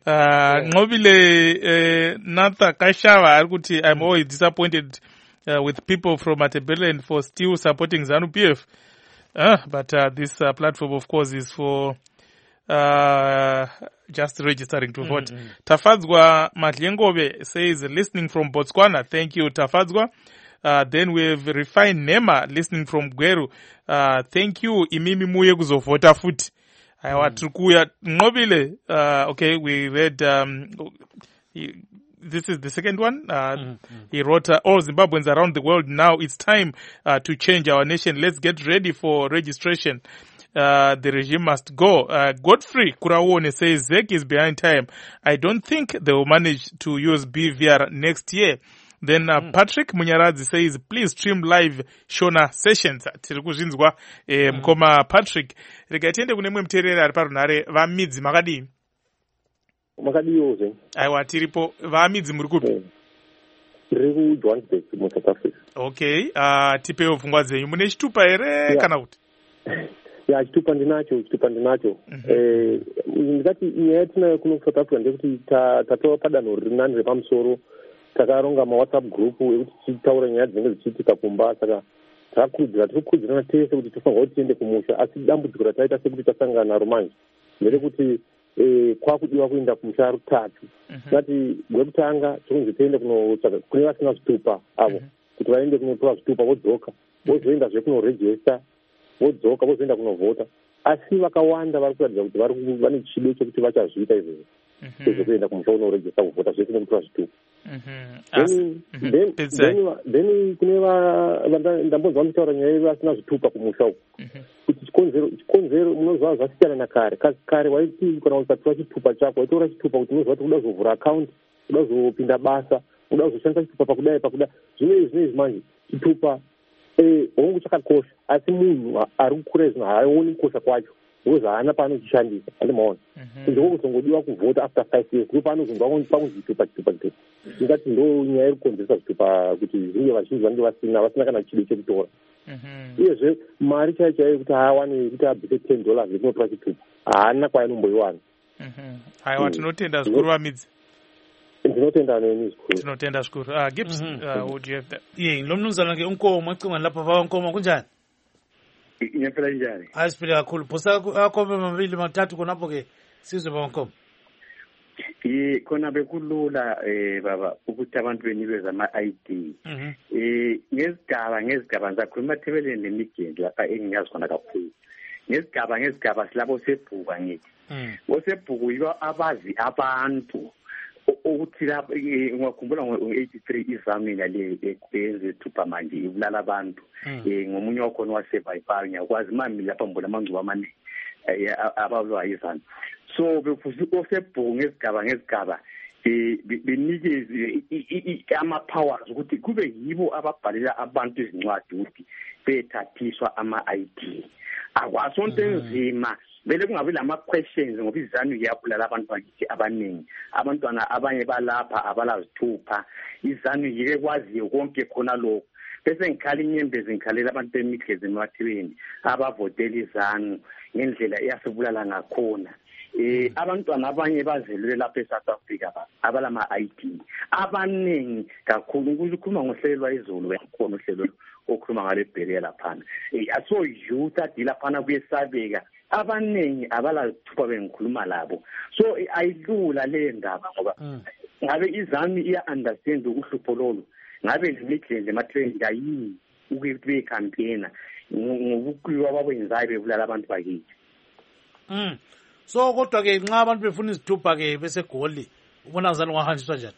Nqobile Natha Kashava ari kuti I'm always disappointed uh, with people from Matabeleland for still supporting ZANU-P F. Uh, but uh, this uh, platform, of course, is for uh, just registering to vote. Mm-hmm. Tafadzwa Matlengove says, listening from Botswana. Thank you, Tafadzwa. Uh, then we have Refined Nema listening from Gweru. Uh, thank you, Imimi Muye kuzovota futi. Aiwa tukuya Nqobile. Uh, okay, we read, um, he, this is the second one. Uh, mm-hmm. He wrote, uh, all Zimbabweans around the world now, it's time uh, to change our nation. Let's get ready for registration. Uh, the regime must go. Uh, Godfrey Kurawone says, Z E C is behind time. I don't think they will manage to use B V R next year. Then uh, mm. Patrick Munyaradzi says, please stream live Shona sessions. Tiri kuzvinzwa eh, mkoma Patrick. Rega tiende kune mwe mterera ari parunhare vamidzi makadii? Makadiyo ze. Aiwa tiripo vamidzi muri kupi? Tiri ku Johannesburg mu South Africa. Okay, uh, tipewo pfungwa dzenyu. Mune chitupa here kana kuti? Ya chitupa ndinacho, chitupa ndinacho. Eh, ndikati nyaya yatinayo kuno South Africa ndekuti tatova padanho riri nani repamusoro. Takaronga ma WhatsApp group ekuti tichitaura nyaya dzinenge dzichiitika kumba, saka takakurudzira tiri kukurudzirana tese kuti tofanirwa kuti tiende kumusha, asi dambudziko rataita sekuti tasangana naro manje nderekuti eh, kwakudiwa kuenda kumusha rutatu. Ngati gwekutanga tikunzi tiende kunotsvaka kune vasina zvitupa avo kuti vaende kunotora zvitupa vodzoka vozoendazve kunoregista vodzoka vozoenda kunovhota, asi vakawanda vari kuratidza kuti vari vane chido chekuti vachazviita izvozvo sezvekuenda kumusha unoregista kuvhota zvese nekutora zvitupa. Then kune ndambonzwa muchitaura nyaya yevasina zvitupa kumusha uku kuti chikonzero chikonzero munozva zvasiyana nakare. Kare waiti kana ukatora chitupa chako waitora chitupa kuti unozva kuti kuda kuzovhura akaunti, kuda kuzopinda basa, kuda kuzoshandisa chitupa pakudai pakudai. Zvinezvi zvinezvi manje chitupa hongu chakakosha, asi munhu ari kukura zvino haaoni kukosha kwacho because haana paanochishandisa. Andimaona ndokuzongodiwa kuvhota after five years ndipo paanozonzwa pakunzi chitupa chitupa chitupa. Ndingati ndo nyaya iri kukonzeresa zvitupa kuti zvinge vazhinji vange vasina vasina kana chido chekutora. Uyezve mari chaiyo chaiyo kuti haawane kuti abvise ten dollars ekunotora chitupa haana kwainomboiwana. Aiwa tinotenda zvikuru vamidzi. Ndinotenda neni zvikuru. Tinotenda zvikuru. Uh, Gibbs, uh, would you have that? Yeah, lo mnumzana ke uNkomo ecingweni lapha va uNkomo kunjani? Ngempela njani? Asiphila kakhulu. Phosa akhombe mabili mathathu konapho ke sizwe ba uNkomo. Eh khona bekulula eh baba ukuthi abantu benikeza ama I D. Eh ngezigaba ngezigaba zakhuluma Matabeleland nemigendo lapha engiyazi khona kakhulu. Ngezigaba ngezigaba silabo sebhuka ngithi. Osebhuku yibo abazi abantu ukuthi lapha ngiyakhumbula ngo-eighty-three izamina le eyenze thupha manje ibulala abantu eh ngomunye wakhona waseVipar ngiyakwazi mami lapha mbona amangcuba amaningi abalwa izana. So befuthi osebhuku ngezigaba ngezigaba eh benikeze ama powers ukuthi kube yibo ababhalela abantu izincwadi ukuthi bethathiswa ama I D. Akwasonto enzima vele kungabe lama questions ngoba izanu iyabulala abantu bakithi abaningi, abantwana abanye balapha abalazithupha, izanu yike kwaziyo konke khona lokho. Bese ngikhala inyembezi ngikhalela abantu bemikhize emathibeni abavotela izanu ngendlela eyasibulala ngakhona. Eh abantwana abanye bazelwe lapha eSouth Africa abalama I D abaningi kakhulu ukukhuluma ngohlelwa izolo yakhona uhlelo okhuluma ngale bheke lapha. Eh aso youth adila phana kuyesabeka abaningi abalazithupha bengikhuluma labo. So ayilula le ndaba ngoba ngabe izami iya understand uhlupho lolo. Ngabe nemikhize ematrend ayini ukuthi be campaigner ngokukhulwa kwakwenzayo bebulala abantu bakithi. Mm. So kodwa ke nxa abantu befuna izithupha ke bese Goli ubona ngizani ungahanjiswa njani?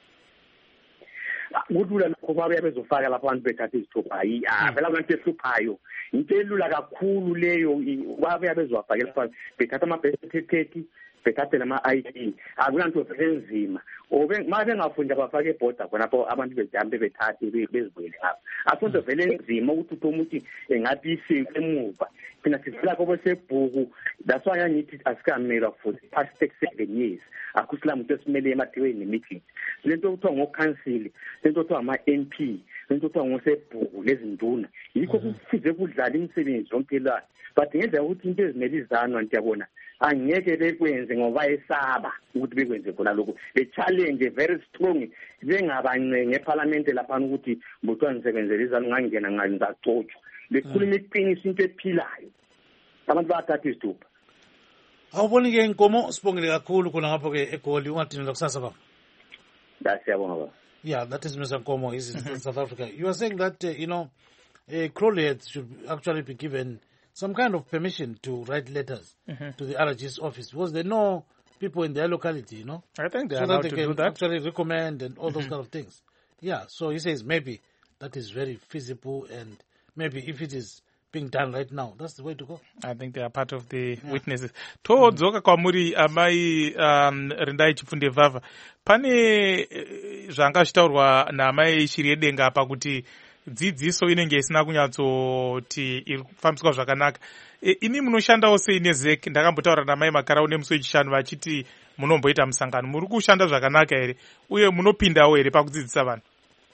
Kulula lokho babuya bezofaka lapho abantu bethatha izithupha hayi ah phela abantu behluphayo into elula kakhulu leyo babuya bezofakela lapha bethatha ama-birth bethathe nama-I D akulanto enzima obe uma bengafunda bafake ebhoda khonapho abantu bejambe bethathe bezibuyele ngapho akusonto vele enzima ukuthi umuntu engathi isinto emuva thina sivela kobo sebhuku that's why angithi asikamelwa for the past seven years akusila muntu esimele emathiweni ne-meeting lento okuthiwa ngokhansili lento okuthiwa ama-M P lento okuthiwa ngosebhuku lezinduna yikho kufuze kudlala imisebenzi yonke la but ngendlela ukuthi into ezimele izanwa ntiyabona angeke bekwenze ngoba esaba ukuthi bekwenze khona lokho le challenge very strong bengabancenge eParliament lapha ukuthi mbutwa nisebenzele izalo ngangena ngani ngacotshwa lekhuluma iqiniso into ephilayo abantu bathatha izithupha. Awuboni ke inkomo sibongile kakhulu khona ngapho ke eGoli ungadinela kusasa baba. Dasiyabonga baba. Yeah, that is Mister Nkomo. He's in South Africa. You are saying that uh, you know uh, Crowley should actually be given some kind of permission to write letters mm-hmm. to the R G's office. Was there no people in their locality, you know? I think they so are allowed that they to can do that. actually recommend and all mm-hmm. those kind of things. Yeah, so he says maybe that is very feasible and maybe if it is being done right now, that's the way to go. I think they are part of the yeah. witnesses. Todzoka kwamuri amai um, Rindai Chifunde Vava. Pane zvanga zvitaurwa naamai Shiriedenga apa kuti dzidziso inenge isina kunyatsoti iri kufambiswa zvakanaka. E, ini munoshandawo sei neZEC? Ndakambotaura namai Makarau nemusi wechishanu vachiti munomboita musangano. Muri kushanda zvakanaka here uye munopindawo here pakudzidzisa vanhu?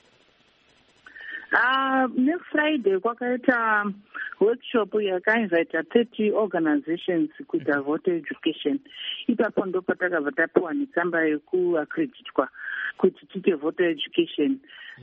Uh, next Friday kwakaita workshop yakainvita thirty organizations kuita voter education. Ipapo ndo patakabva tapiwa netsamba yekuaccreditwa kuti tiite voter education.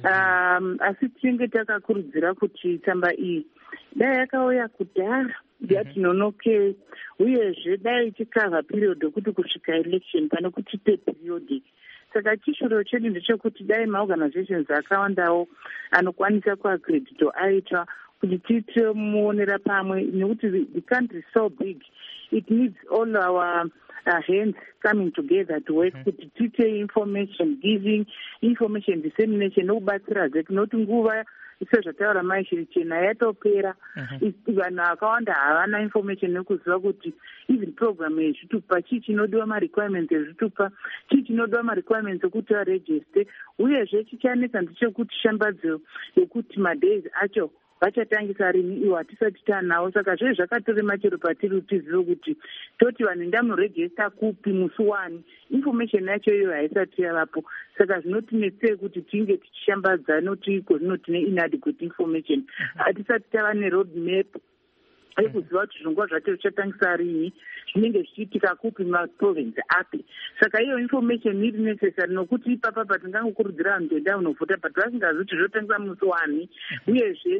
Um, asi tinenge takakurudzira kuti tsamba iyi dai yakauya kudhara yatinonoke uyezve dai ichikava period yokuti kusvika election pane kuti ite periodic. Saka chishiro chedu ndechekuti dai maorganizations akawandawo anokwanisa kuaccredito aita kuti tiite muonera pamwe nekuti the country is so big it needs all our uh, hands coming together to work mm-hmm. kuti tiite information giving information dissemination nokubatsira zveku noti nguva sezvataura mai Shirichena yatopera vanhu vakawanda havana information nekuziva kuti even program yezvitupa chii chinodiwa marequirements ezvitupa chii chinodiwa marequirements ekuti varegister uyezve chichanetsa ndechekuti shambadzo yokuti madays acho vachatangisa rini iwo hatisati tanawo saka zvezvo zvakatorema chero patiri tizive kuti toti vanhu ndamuregista kupi musi wani information yacho iyoyo haisati yavapo saka zvinotinetsei kuti tinge tichishambadza noti iko zvino tine inadequate information hatisati tava neroad map ekuziva kuti zvirongwa zvacho zvichatangisa rini zvinenge zvichiitika kupi maprovince api saka iyo information iri necessary nokuti ipapa patingangokurudzira vanhu kuenda kunovhota but vasingazi kuti zvotangisa musi wani uyezve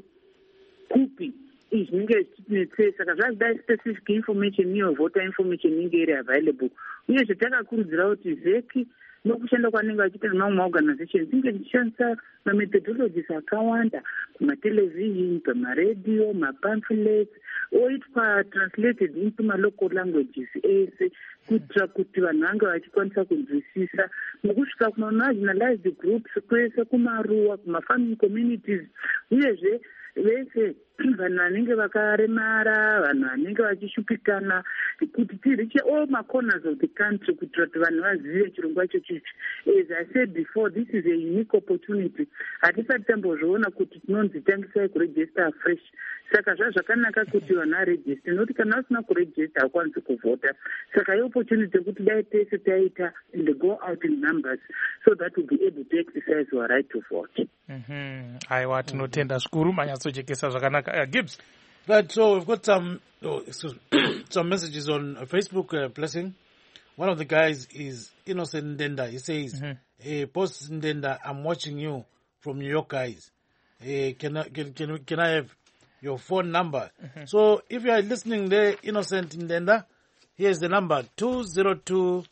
kupi izvi zvinenge zvichitinetsei saka zvazidai specific information iyo voter information inenge iri available uyezve takakurudzira kuti zeki nokushanda kwanenge vachiita nemamwe maorganizations inge zichishandisa mamethodologies akawanda kumatelevision pamaredio mapamphlets oitwa translated into malocal languages ese kuitira kuti vanhu vange vachikwanisa kunzwisisa nokusvika kumamarginalized groups kwese kumaruwa kumafarming communities uyezve vese vanhu vanenge vakaremara vanhu vanenge vachishupikana kuti tiriche all macorners of the country kuitira kuti vanhu vazive chirongwa ichochichi. As I said before, this is a unique opportunity. Hatisati tambozviona kuti tinonzi tangisai kuregister fresh saka zvaa zvakanaka kuti vanhu varegister nokuti kana vasina kuregister hakwanisi kuvhota saka iopportunity yekuti dai tese taita and go out in numbers so that we'll be able to exercise our right to vote. Mhm. Aiwa tinotenda zvikuru manyatsochekesa zvakanaka. Uh, Gibbs. Right, so we've got some oh, excuse me, some messages on Facebook. Uh, blessing. One of the guys is Innocent Ndenda. He says, mm-hmm. hey, Boss Ndenda, I'm watching you from New York, guys. Hey, can I can can, can I have your phone number? Mm-hmm. So if you are listening there, Innocent Ndenda, here's the number two zero two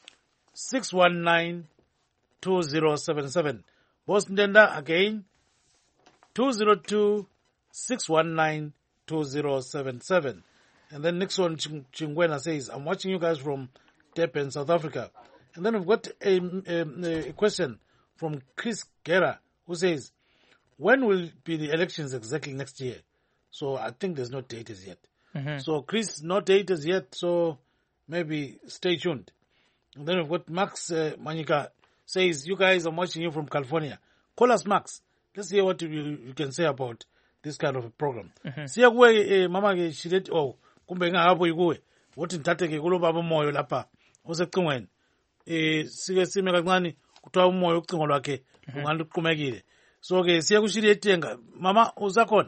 six one nine two zero seven seven. Boss Ndenda again, two zero two six one nine two zero seven seven. And then Nixon Ching- Chingwena says, I'm watching you guys from Durban, South Africa. And then we've got a, a, a question from Chris Guerra, who says, when will be the elections exactly next year? So I think there's no date as yet. Mm-hmm. So Chris, no date as yet, so maybe stay tuned. And then we've got Max uh, Manika says, you guys, I'm watching you from California. Call us, Max. Let's hear what you, you can say about this kind of a program. Siya kuwe mama ke Shilet oh kumbe ngapho ikuwe wothi ngithathe ke kulo baba umoyo lapha osecingweni eh sike sime kancane kuthiwa umoyo ucingo lwakhe ungaluqhumekile. So ke siya ku Shilet yenga mama uzakhona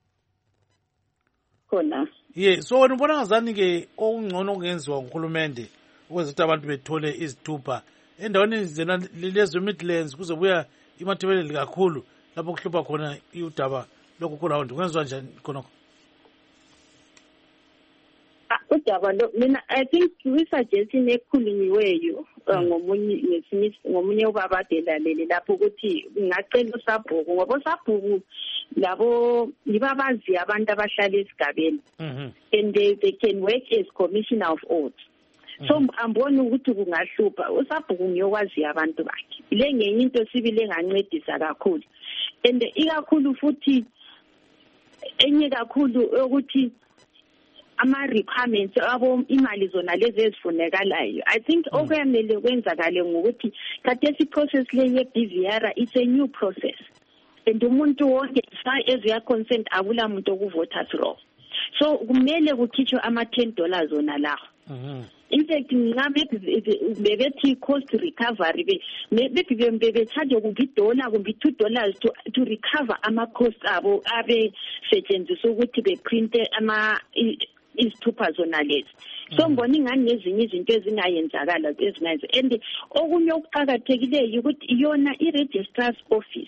khona. Yeah, so wena ubona ngazani ke okungcono kungenziwa nguhulumende ukwenza ukuthi abantu bethole izithupha endaweni zena lezo Midlands kuze buya imathebeleli kakhulu lapho kuhlupha khona iudaba lokho kurawundi kwenziwa njani khona? Udaba lo mina I think we suggesting ekhulunyiweyo ngomunye ngomunye ubaba delalele lapho ukuthi ngacela uSabhuku ngoba uSabhuku labo yibabazi abantu abahlala esigabeni and they, they can work as commissioner of oaths. So ambona ukuthi kungahlupha uSabhuku ngiyokwazi abantu bakhe le ngenye into sibile engancedisa kakhulu and ikakhulu futhi enye kakhulu ukuthi ama requirements abo imali zona lezi ezifunekalayo. I think okuyamele kwenzakale ngokuthi khathesi process le ye B V R is a new process and umuntu wonke as we are concerned akula muntu okuvota through. So kumele kukhitshwe ama ten dollars zona la. Mhm. In fact ngabe bebethi cost recovery be maybe bebe charge kumbe dollar kumbe two dollars to to recover ama cost abo abe setshenziswa ukuthi be print ama isithupha zona lezi. So ngibona ingani nezinye izinto ezingayenzakala ezingayenza and okunye okuqhakathekileyo ukuthi iyona i-registrar's office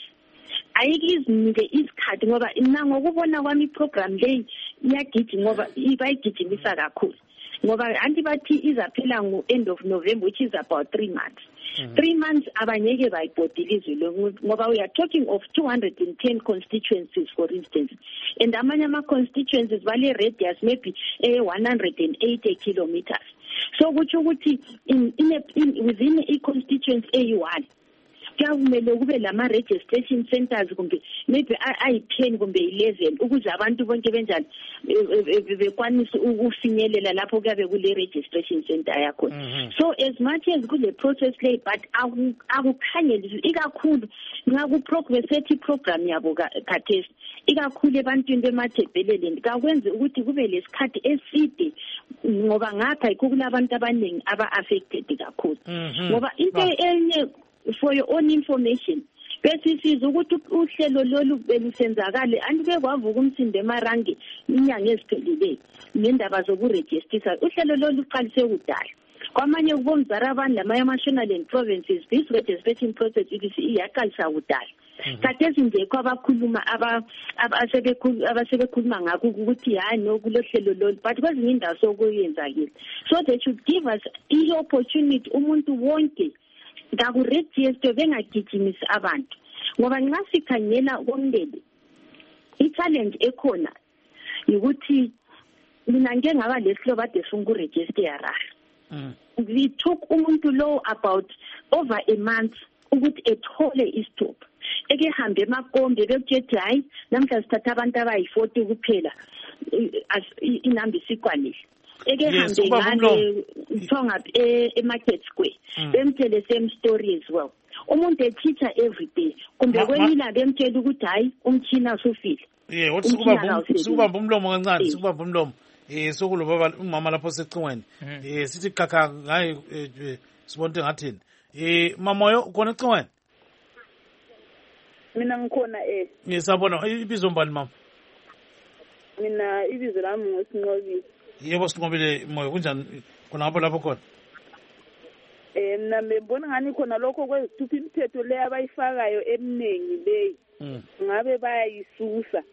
ayikizinike isikhathi ngoba mina ngokubona kwami iprogram leyi iyagidi ngoba ibayigijimisa kakhulu ngoba anti bathi izaphela ngo end of November which is about three months. Mm-hmm. Three months abanyeke bayibhodilizwe ngoba we are talking of two hundred ten constituencies for instance and amanye ama constituencies vale radius maybe eh one hundred eighty kilometers. So kuthi ukuthi in, in, a, in within a constituency A one kuyamele kube lama registration centers kumbe maybe ayi ten kumbe eleven ukuze abantu bonke benjani bekwanisa ukufinyelela lapho kuyabe kule registration center yakho. So as much as kule process le but akukhanyeli ikakhulu nxa ku progress ethi program yabo khathesi ikakhulu ebantwini bemathebheleleni kakwenze ukuthi kube lesikhathi eside ngoba ngapha yikho kulabantu abaningi aba affected kakhulu ngoba into enye for your own information bese siza ukuthi uhlelo lolu belusenzakale andike kwavuka umsindo emarangi inyanga eziphelile nendaba zokuregister uhlelo lolu uqalise kudala kwamanye kubomzara abantu lamanye national and provinces this registration process iyaqalisa kudala khathesi nje kwabakhuluma aba abasebekhuluma ngakho ukuthi hayi no kulohlelo lolu but kwezinye indawo sokuyenzakile so they should give us i opportunity umuntu wonke ngakuregister bengagijimisa abantu ngoba nxa sikhangela komndeni i-challenge ekhona ukuthi mina ngeke ngaba lesihlobo ade sunguregister mm. We took umuntu lo about over a month ukuthi ethole isithupha eke hambe emakombe bekuthi hayi namhla sithatha abantu abayi forty kuphela inamba isikwanile eke hambe ngale thonga e-market square bemtshele same story as well umuntu e-teacher every day kumbe kwenila bemtshela ukuthi hayi umtshina usufile yeah wathi sikubamba umlomo kancane sikubamba umlomo eh sokulo baba umama lapho secingweni eh sithi khakha ngayi sibonke ngathini eh mamoyo khona ecingweni mina ngikhona eh ngisabona ibizo mbani mama mina ibizo lami ngosinqobile yebo sinqobile moyo kunjani khona lapho lapho khona eh mina ngibona ngani khona lokho kwezithupha imithetho le abayifakayo eminingi leyi ngabe bayayisusa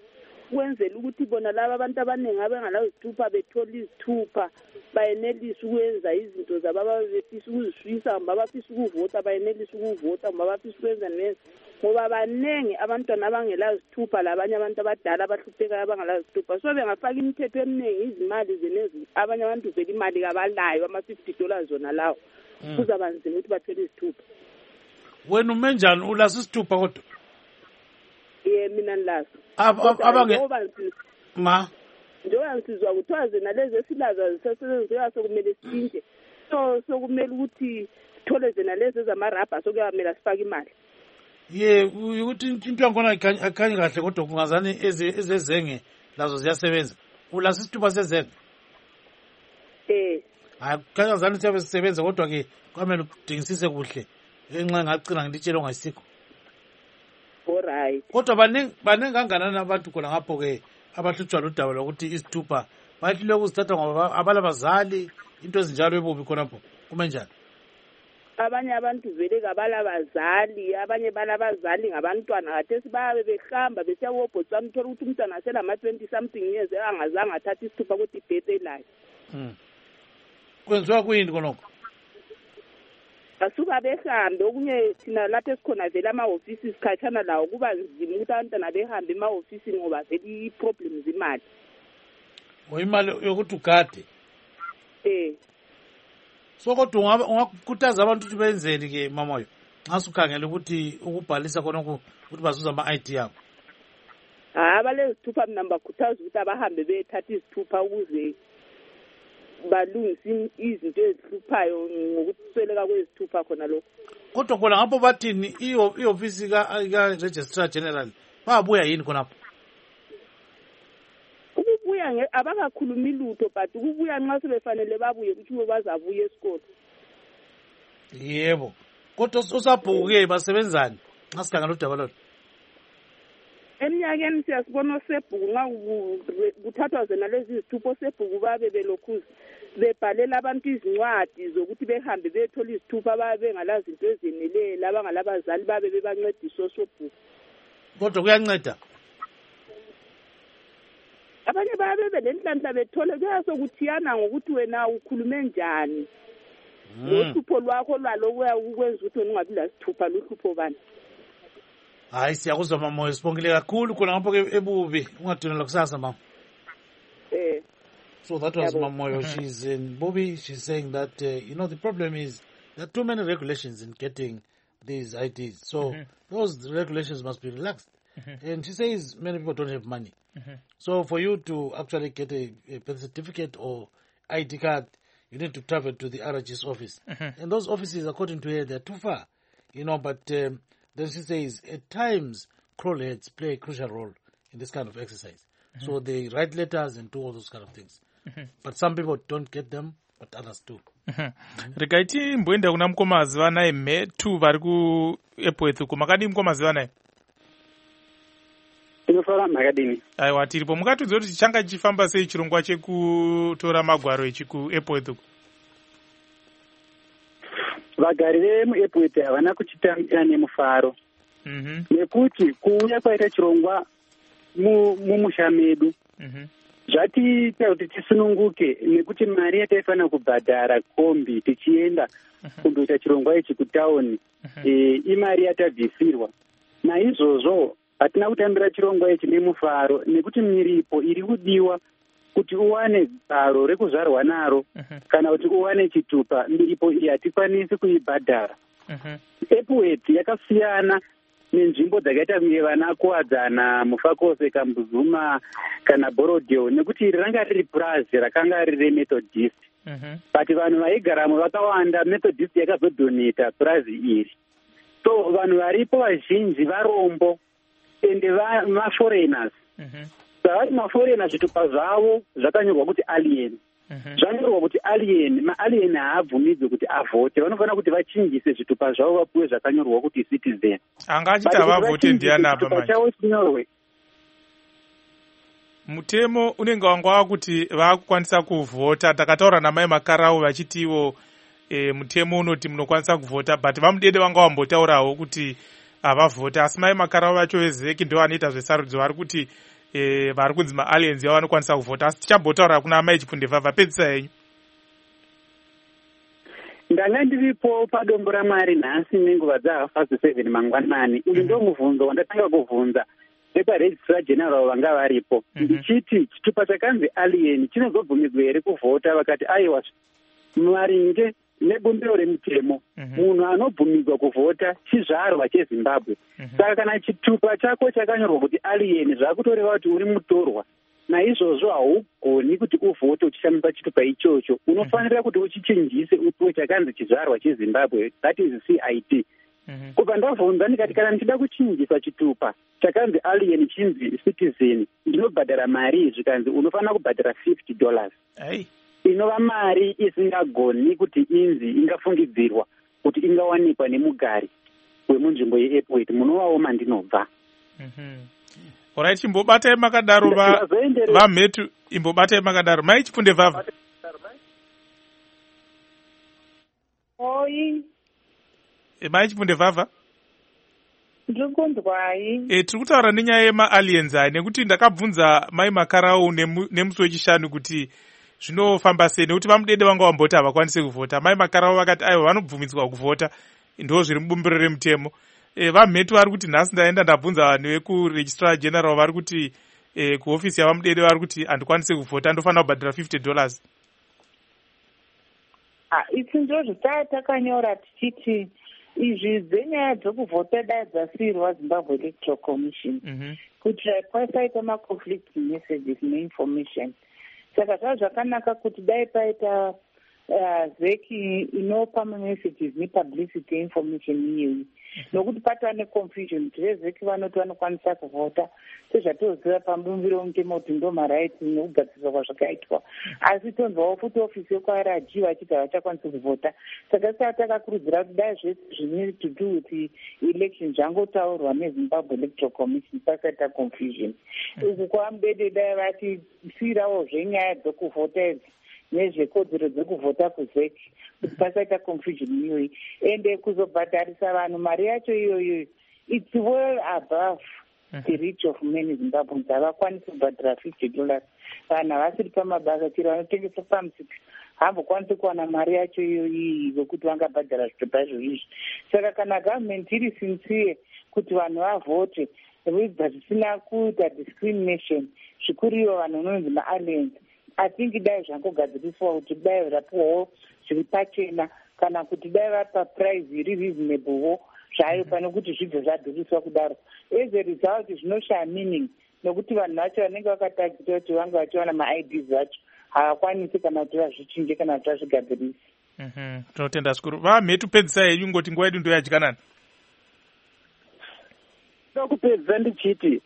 ukwenzela ukuthi bona laba abantu abaningi abangalazithupha bethola izithupha bayenelisa ukwenza izinto zabo ababefisa ukuzifisa ngoba bafisa ukuvota bayenelisa ukuvota ngoba bafisa ukwenza nezi ngoba baningi abantwana abangelazithupha labanye abantu abadala abahluphekayo abangelazithupha so bengafaka imithetho eminingi izimali zenezi abanye abantu vele imali kabalayo ama-fifty dollars zona lawo kuzaba nzima ukuthi bathole izithupha. Wena ume njani ulaso isithupha kodwa? Ye mina nilaso abange ma njengoba ngisizwa kuthiwa zena lezi esilaza zisesenziwa sokumele sitshintshe so sokumele ukuthi sithole zena lezi ezamarabha sokuyamela sifake imali. Ye ukuthi into yakhona akhanyi kahle kodwa kungazani ezezenge lazo ziyasebenza. Ulaso isithupha sezenge? Eh akakhanya zani siyabe sisebenza kodwa ke kwamele udingisise kuhle enxa ngacina ngitshela ongayisikho. Alright. Kodwa baningi baningi kangakanani abantu khona ngapho ke abahlutshwa ludaba lokuthi isithupha bahlule ukuzithatha ngoba abalabazali into ezinjalo ebubi khonapho kume njani? Abanye abantu vele kabalabazali abanye balabazali ngabantwana kade sibabe behamba besiya kuBotswana uthola ukuthi umntwana aselama twenty something years angazange athatha isithupha ukuthi ibhethe layo. Mhm. Kwenziwa kuyini konoko? Basuka behambe okunye thina lapho esikhona vele ama-ofisi sikhatshana lawo kuba nzima ukuthi abantwana behambe ema-ofisini ngoba vele i-problem zimali. Oyimali yokuthi ugade? Eh. So kodwa ungakhuthaza abantu ukuthi benzeni ke mamoyo nxa sukhangela ukuthi ukubhalisa khonoko ukuthi bazuza ama-I D yabo? Hayi balezithupha mina bakhuthaza ukuthi abahambe bethatha izithupha ukuze balungise izinto ezihluphayo ngokusweleka kwezithupha khona lokho. Kodwa khona ngapho bathini i-ofisi ka-registrar general babuya yini khonapho? Ukubuya abakakhulumi lutho but ukubuya nxa sebefanele babuye ukuthi bazabuya esikolo. Yebo. Kodwa usabhuke basebenzani nxa sikhangela udaba lolo? Eminyakeni siyasibona osebhuku nxa kuthathwa zena lezi izithupha osebhuku babe belokhuza bebhalela abantu izincwadi zokuthi behambe bethola izithupha babe bengalazi into ezeneleyo labangalabazali babe bebancedisa osobhuku. Kodwa kuyanceda? Abanye babe belenhlanhla bethole kuyasokuthiyana ngokuthi wena ukhulume njani. Uhlupho lwakho lwalokuya ukwenza ukuthi wena ungabi lasithupha luhlupho bani. Hayi siyakuzwa mamoyo sibongile kakhulu khona ngapho ke ebubi ungadinela kusasa mama. Eh. So that was Mamoyo. She's in Bobby. She's saying that, uh, you know, the problem is there are too many regulations in getting these I Ds. So mm-hmm. those regulations must be relaxed. Mm-hmm. And she says many people don't have money. Mm-hmm. So for you to actually get a, a birth certificate or I D card, you need to travel to the R H S office. Mm-hmm. And those offices, according to her, they're too far. You know, but um, then she says at times crawlheads play a crucial role in this kind of exercise. Mm-hmm. So they write letters and do all those kind of things. Mm-hmm. But some people don't get them, but others do. Rikaiti mboenda kuna mkomazi vanaye metu vari ku Epworth uko makadini mkomazi vanaye? Tinofara makadini. Aiwa tiripo mukatudza kuti changa chifamba sei chirongwa chekutora magwaro ichi ku Epworth uko? Vagari vemuEpworth havana kuchitambira nemufaro. Mhm. Nekuti kuuya kwaita chirongwa mumusha medu. Mhm. Zvatiita kuti tisununguke nekuti mari yataifanira kubhadhara kombi tichienda kundoita chirongwa ichi kutauni imari yatabvisirwa. Naizvozvo hatina kutambira chirongwa ichi nemufaro nekuti miripo iri kudiwa kuti uwane gwaro rekuzvarwa naro kana kuti uwane chitupa, miripo iyi hatikwanisi kuibhadhara. Epworth yakasiyana nenzvimbo dzakaita kunge vana kuwadzana, Mufakose, Kambuzuma kana Borodeo nekuti iri ranga riri purazi rakanga riri Methodist. But vanhu vaigaramo vakawanda, Methodist yakazodoneta purazi iri. So vanhu varipo vazhinji varombo ende maforeigners. Savari maforeigners zvitupa zvavo zvakanyorwa kuti alien. Zvanyorwa kuti alien, maalien haabvumidzwe kuti avote, vanofanira kuti vachinjise zvitupa zvavo vapuwe zvakanyorwa kuti citizen. Anga achiti havavote ndiani apa manje? Mutemo unenge wanga wakuti vakukwanisa kuvhota. Takataura namai Makarau vachitiwo e, mutemo unoti munokwanisa kuvhota, but vamudede vanga vambotaurawo kuti havavhota. Asi mai Makarau vacho vezeki ndo vanoita zvesarudzo vari kuti e, vari kunzi maaliens yavo vanokwanisa kuvhota. Asi tichambotaura kuna mai Chipundevhavha, pedzisa henyu. Ndanga ndiripo padombo raMwari nhasi nenguva dzahafazi seven mangwanani. Uyu ndo mubvunzo wandatanga kuvhunza veparegistrar general vanga varipo. Ndichiti chitupa chakanzi alien chinozobvumidzwa here kuvhota? Vakati aiwa, maringe nebumbiro remutemo munhu anobvumidzwa kuvhota chizvarwa cheZimbabwe. Saka kana chitupa chako chakanyorwa kuti alien, zvakutoreva kuti uri mutorwa. Naizvozvo haugoni kuti uvhote uchishandisa chitupa ichocho. Unofanira kuti uchichinjise upiwe chakanzi chizvarwa cheZimbabwe, that is C I D. Kubva ndabvunza ndikati kana ndichida kuchinjisa chitupa chakanzi alien chinzi citizen, ndinobhadhara mari zvikanzi unofanira kubhadhara fifty dollars. Hey. Inova mari isingagoni kuti inzi ingafungidzirwa kuti ingawanikwa nemugari wemunzvimbo yeAirport. Munovawo mandinobva. Mhm. Alright, imbobatai makadaro va vamhetu, imbobatai makadaro. Mai Chipundevhavha. Oi. E, mai Chipundevhavha. Ndirikunzwai. E, tiri kutaura nenyaya yema-aliens aya, nekuti ndakabvunza mai Makarau nemusi wechishanu kuti zvinofamba sei, nekuti vamudede vanga vamboti havakwanisi kuvhota. Mai Makarau vakati aiwa vanobvumidzwa kuvhota, ndo zviri mubumbiro remutemo. E, vamhetu vari kuti nhasi ndaenda ndabvunza vanhu vekuregistrar general vari kuti e, kuhofisi yavamudede vari kuti handikwanisi kuvhota, ndofanira kubhadhira fifty dollars. Isi ndozvo taa takanyora tichiti izvi dzenyaya dzokuvhota dai dzasiyirwa Zimbabwe Electoral Commission kuitira pasaita maconflict messages neinformation. Saka zvaa zvakanaka kuti dai paita zeki inopa messages nepublicity information iyeyi, nokuti patova neconfusion kuti vezeki vanoti vanokwanisa kuvhota sezvatoziva pabumbiro remutemo kuti ndo marights nekugadziriswa kwazvakaitwa, asi tonzwawo futi ofisi yekwaRG vachiti havachakwanisi kuvhota. Saka saa takakurudzira kuti dai zvese zvine to do with election zvangotaurwa neZimbabwe Electoral Commission pasaita confusion. Uku kwamudede dai vatisiyirawo zvenyaya dzokuvhota idzi nezvekodzero dzekuvhota kuzeki kuti pasaita confusion iyoyi, ende kuzobhadharisa vanhu mari yacho iyoyo it's well above the reach of many Zimbabweans. Havakwanisi kubhadhara fifty dollars. Vanhu havasiri pamabasa chero vanotengesa pamusika hambokwanisi kuwana mari yacho iyoyi yokuti vangabhadhara zvitupa izvozvi. Saka kana government iri sincere kuti vanhu vavhote zvisina kuita discrimination, zvikuru ivo vanhu vanonzi ma-aliens, I think dai zvangogadziriswa kuti dai rapuwawo zviri pachena kana kuti dai vapa price iri reasonablewo zvayo pane kuti zvibve zvadhuriswa kudaro. As a result zvinoshaya meaning nokuti vanhu vacho vanenge vakatagita kuti vange vachiwana ma-I Ds vacho havakwanisi kana kuti vazvichinje kana kuti vazvigadzirisi. Tinotenda zvikuru. Vamhetu pedzisa yenyu ngoti nguva yedu ndoyadyanana. Ndokupedza ndichiti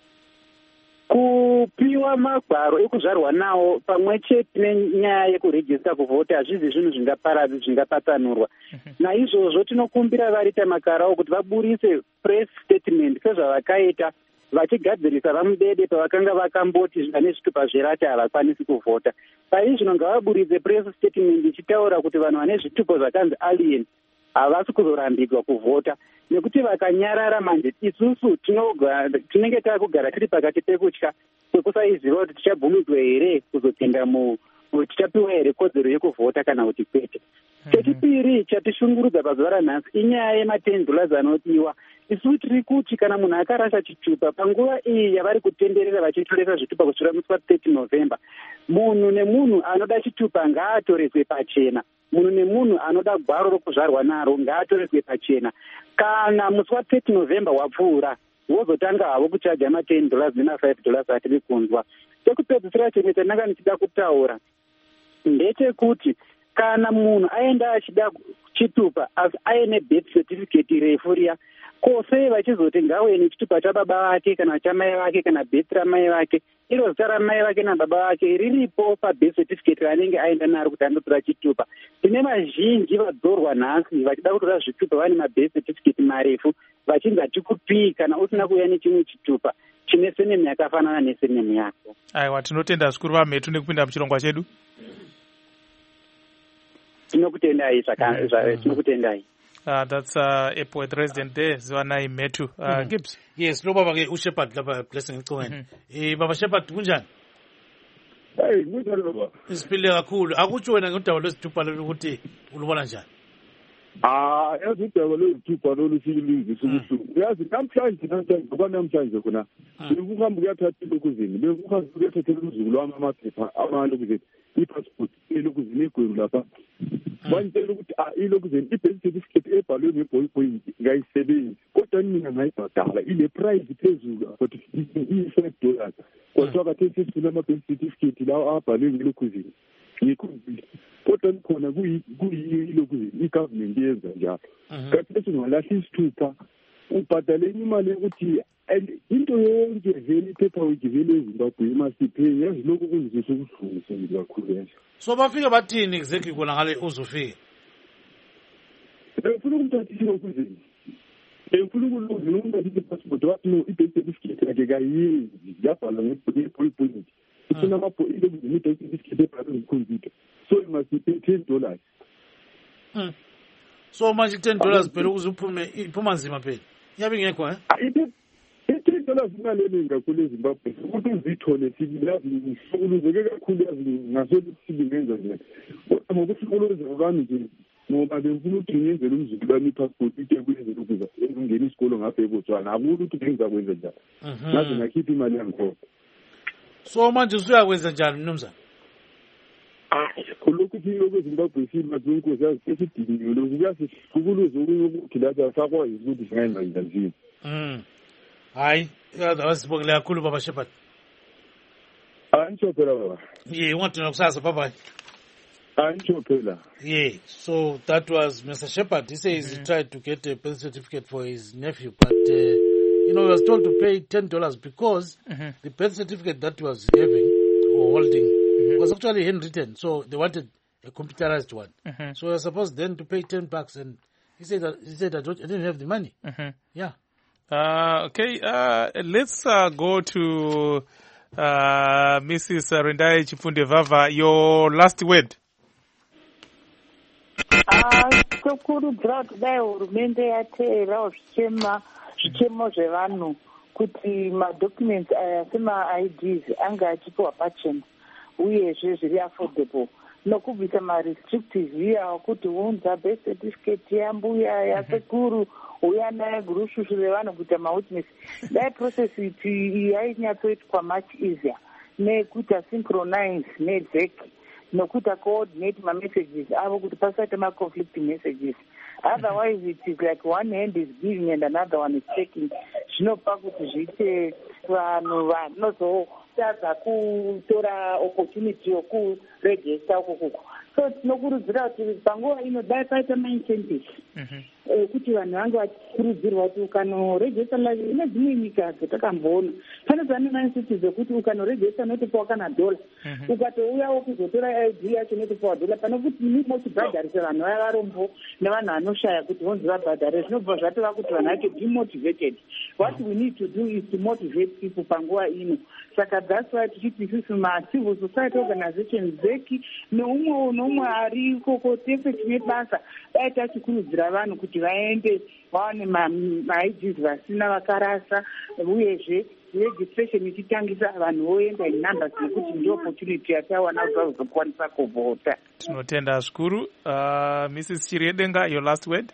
kupiwa magwaro ekuzvarwa nawo pamwe chete nenyaya yekurejista kuvhota hazvizi zvinhu zvingaparadzi zvingapatsanurwa. Naizvozvo tinokumbira varita Makarau kuti vaburise press statement sezvavakaita vachigadzirisa vamudede pavakanga vakamboti zvane zvitupa zverati havakwanisi kuvhota. Paizvino ngavaburitse press statement ichitaura kuti vanhu vane zvitupa zvakanzi alien havasi kuzorambidzwa kuvhota, nekuti vakanyarara manje isusu tinenge takugara tiri pakati pekutya kwekusaiziva kuti tichabvumidzwa here kuzopinda mu tichapiwa here kodzero yekuvhota kana kuti kwete. Chechipiri chatishungurudza pazuva ranhasi inyaya yema-ten dollars anodiwa. Isusu tiri kuti kana munhu akarasha chitupa panguva iyi yavari kutenderera vachitoresa zvitupa kusvira musi wa-thirty November, munhu nemunhu anoda chitupa ngaatorezwe pachena. Munhu nemunhu anoda gwaro rokuzvarwa naro ngaatorezwe pachena. Kana musi wa-thirty November wapfuura wozotanga havo kuchaja ma-ten dollars nema-five dollars atiri kunzwa. Chekupedzisira chimwe chandanga ndichida kutaura ndechekuti kana munhu aenda achida chitupa asi aine birth certificate refu riya, ko sei vachizoti ngauye nechitupa chababa vake kana chamai vake kana birth ramai vake, iro zita ramai vake nababa vake riripo pabirth certificate raanenge aenda naro kuti andotora chitupa. Tine vazhinji vadzorwa nhasi vachida kutora zvitupa vane mabirth certificate marefu vachinzi hatikupii kana usina kuuya nechimwe chitupa chine senemu yakafanana nesenemu yako. Aiwa, tinotenda zvikuru vamhetu nekupinda muchirongwa chedu. Tinokutendai, tinokutendai. Uh, that's uh, Epworth resident there, Zwanai Metu. Uh, mm-hmm. Gibbs. Yes, lo baba ke uShepherd lapha blessing econgweni. Eh baba Shepherd kunjani? Hey, kunjani baba? Isiphile kakhulu. Akutsho wena ngodaba lwesithupha lo ukuthi ulubona njani? Ah, yazi udaba lwesithupha lo lusikilizwe sokuhluku. Yazi namhlanje namhlanje ngoba namhlanje khona bekuhamba kuyathatha lokuzini. Bekuhamba kuyathatha uzulu wami amaphepha amalokuzini. I-passport elokuzini egweru lapha. Bantshela ukuthi ah ilokuzini i-birth certificate ebhalwe nge-boy point ngayisebenzi. Kodwa mina ngayibhadala ile price phezulu but i-five dollars. Kodwa kathe sifuna ama-birth certificate lawo abhalwe ngelokuzini. Ngikho kodwa khona kuyilokuzini i-government yenza njalo. Kanti bese ungalahla isithupha ubhadale imali yokuthi and into yonke vele i-paperwork vele eZimbabwe imasiphe yazi lokhu kunzisa ubuhlungu senze kakhulu nje. So bafike bathini exactly kona ngale uzofika? Befuna ukumthathisa ukuzini. Befuna ukuluzi nokumthathisa i-passport wathi no i-birth certificate yakhe kayiyenzi yabhala nge-boy point. Ufuna amapho ilokuzini i-birth certificate ebhalwe ngekhompyutha. So it must be ten dollars. Mm. So manje ten dollars phela ukuze uphume iphuma nzima phela. Yabe ngekho eh? ten dollars imali eningi kakhulu eZimbabwe. Ukuthi uzithole sibilazi ngihlukuluze kakhulu yazi ngasothi sibengenza nje. Kodwa ngokuhlukuluza kwami nje ngoba bengifuna ukuthi ngiyenzele umzulu bami i-passport ike kuyenzela ukuza ngingena isikolo ngapha eBotswana. Akukho ukuthi bengiza kwenza njani. Ngaze ngakhipha imali yangikhona. So manje usuyakwenza njani mnumzana? Ah, lokhu lokhu eZimbabwe sibathi inkosi yazi esidingiwe lokhu kuyasihlukuluza ukuthi lapha asakwazi ukuthi singenza njani. Mm. Hayi, yasibongela kakhulu baba Shepherd. Antsho phela baba. Yeah, you want to know kusasa baba? Antsho phela. Yeah, so that was Mister Shepherd. He says mm-hmm. he tried to get a birth certificate for his nephew, but uh, you know, he was told to pay ten dollars because mm-hmm. the birth certificate that he was having or holding mm-hmm. was actually handwritten, so they wanted a computerized one. Mm-hmm. So he was supposed then to pay ten bucks, and he said that he said that I didn't have the money. Mm-hmm. Yeah. Uh, okay, uh, let's uh, go to uh, Missus Rendai Chifunde Vava. Your last word. Ah, tokurudzira kuti dai hurumende yateerawo zvichema zvichemo zvevanhu kuti madocuments aya sema-I Ds anga achipiwa pachena uyezve zviri affordable nokubvisa marestrictive iya kuti unza birth certificate yambuya yasekuru uya naye gurushushu revanhu kuita mawitness dai process iti yainyatsoitwa much easier nekuita synchronize nevheki nokuita coordinate ma-messages avo kuti pasaita ma-conflicting messages. Otherwise it is like one hand is giving and another one is taking. Zvinopa kuti zviite vanhu vanozotadza kutora opportunity yokuregista ukoko. So tinokurudzira kuti panguva ino dai paita ma-incentives kuti vanhu vange vachikurudzirwa kuti ukanoregista live ine dzimwe nyika dzatakamboona pane dzane ma-incentives ekuti ukanoregista notopawa kana dhola ukatouyawo kuzotora I D yacho notopawa dhola pane kuti mochibhadharisa vanhu vaya varombo nevanhu vanoshaya kuti vonzi vabhadhare zvinobva zvatova kuti vanhu vacho demotivated. What we need to do is to motivate people panguva ino. Saka that's why tichiti isusu ma-civil society organizations zeki neumwe neumwe ari ikoko tese tine basa dai tachikurudzira vanhu kuti vaende vaone ma-I Ds vasina vakarasa uyezve registration ichitangisa vanhu voenda in numbers nekuti ndio opportunity yatawana kuti vazokwanisa kuvhota. Tinotenda zvikuru. Uh, Missus Chiriedenga, your last word.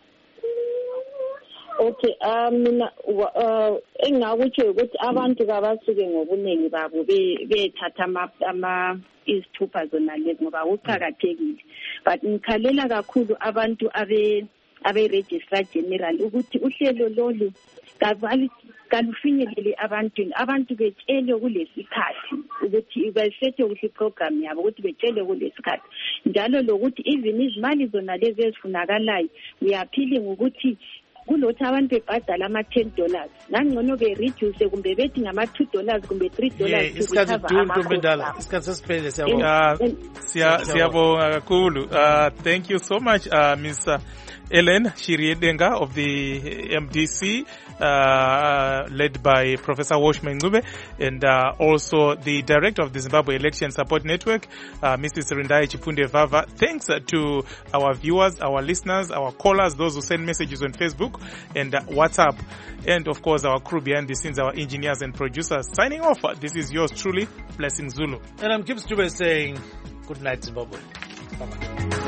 Okay, mina engakutsho ukuthi abantu kabasuke ngobuningi babo bethatha ama izithupha zona lezi ngoba kuqhakathekile, but ngikhalela kakhulu abantu abe abe registrar general ukuthi uhlelo lolu kalufinyelele abantwini, abantu betshele kulesikhathi ukuthi basethe kuhle program yabo ukuthi betshele kulesikhathi njalo lokuthi even izimali zona lezi ezifunakalayo uyaphili ngokuthi kulothi abantu bebhadala ama-ten dollars nangcono be-reduce kumbe bethi ngama-two dollars kumbe three dollars isikhathi sesiphelele siyabonga kakhulu. Thank you so much, uh, Miss Ellen Shiriedenga of the M D C, uh, led by Professor Washman Ngube, and uh, also the director of the Zimbabwe Election Support Network, uh, Missus Rindai Chipunde Vava. Thanks uh, to our viewers, our listeners, our callers, those who send messages on Facebook and uh, WhatsApp, and of course our crew behind the scenes, our engineers and producers. Signing off, this is yours truly, Blessing Zulu. And I'm Gibbs Dube saying good night, Zimbabwe. Bye-bye.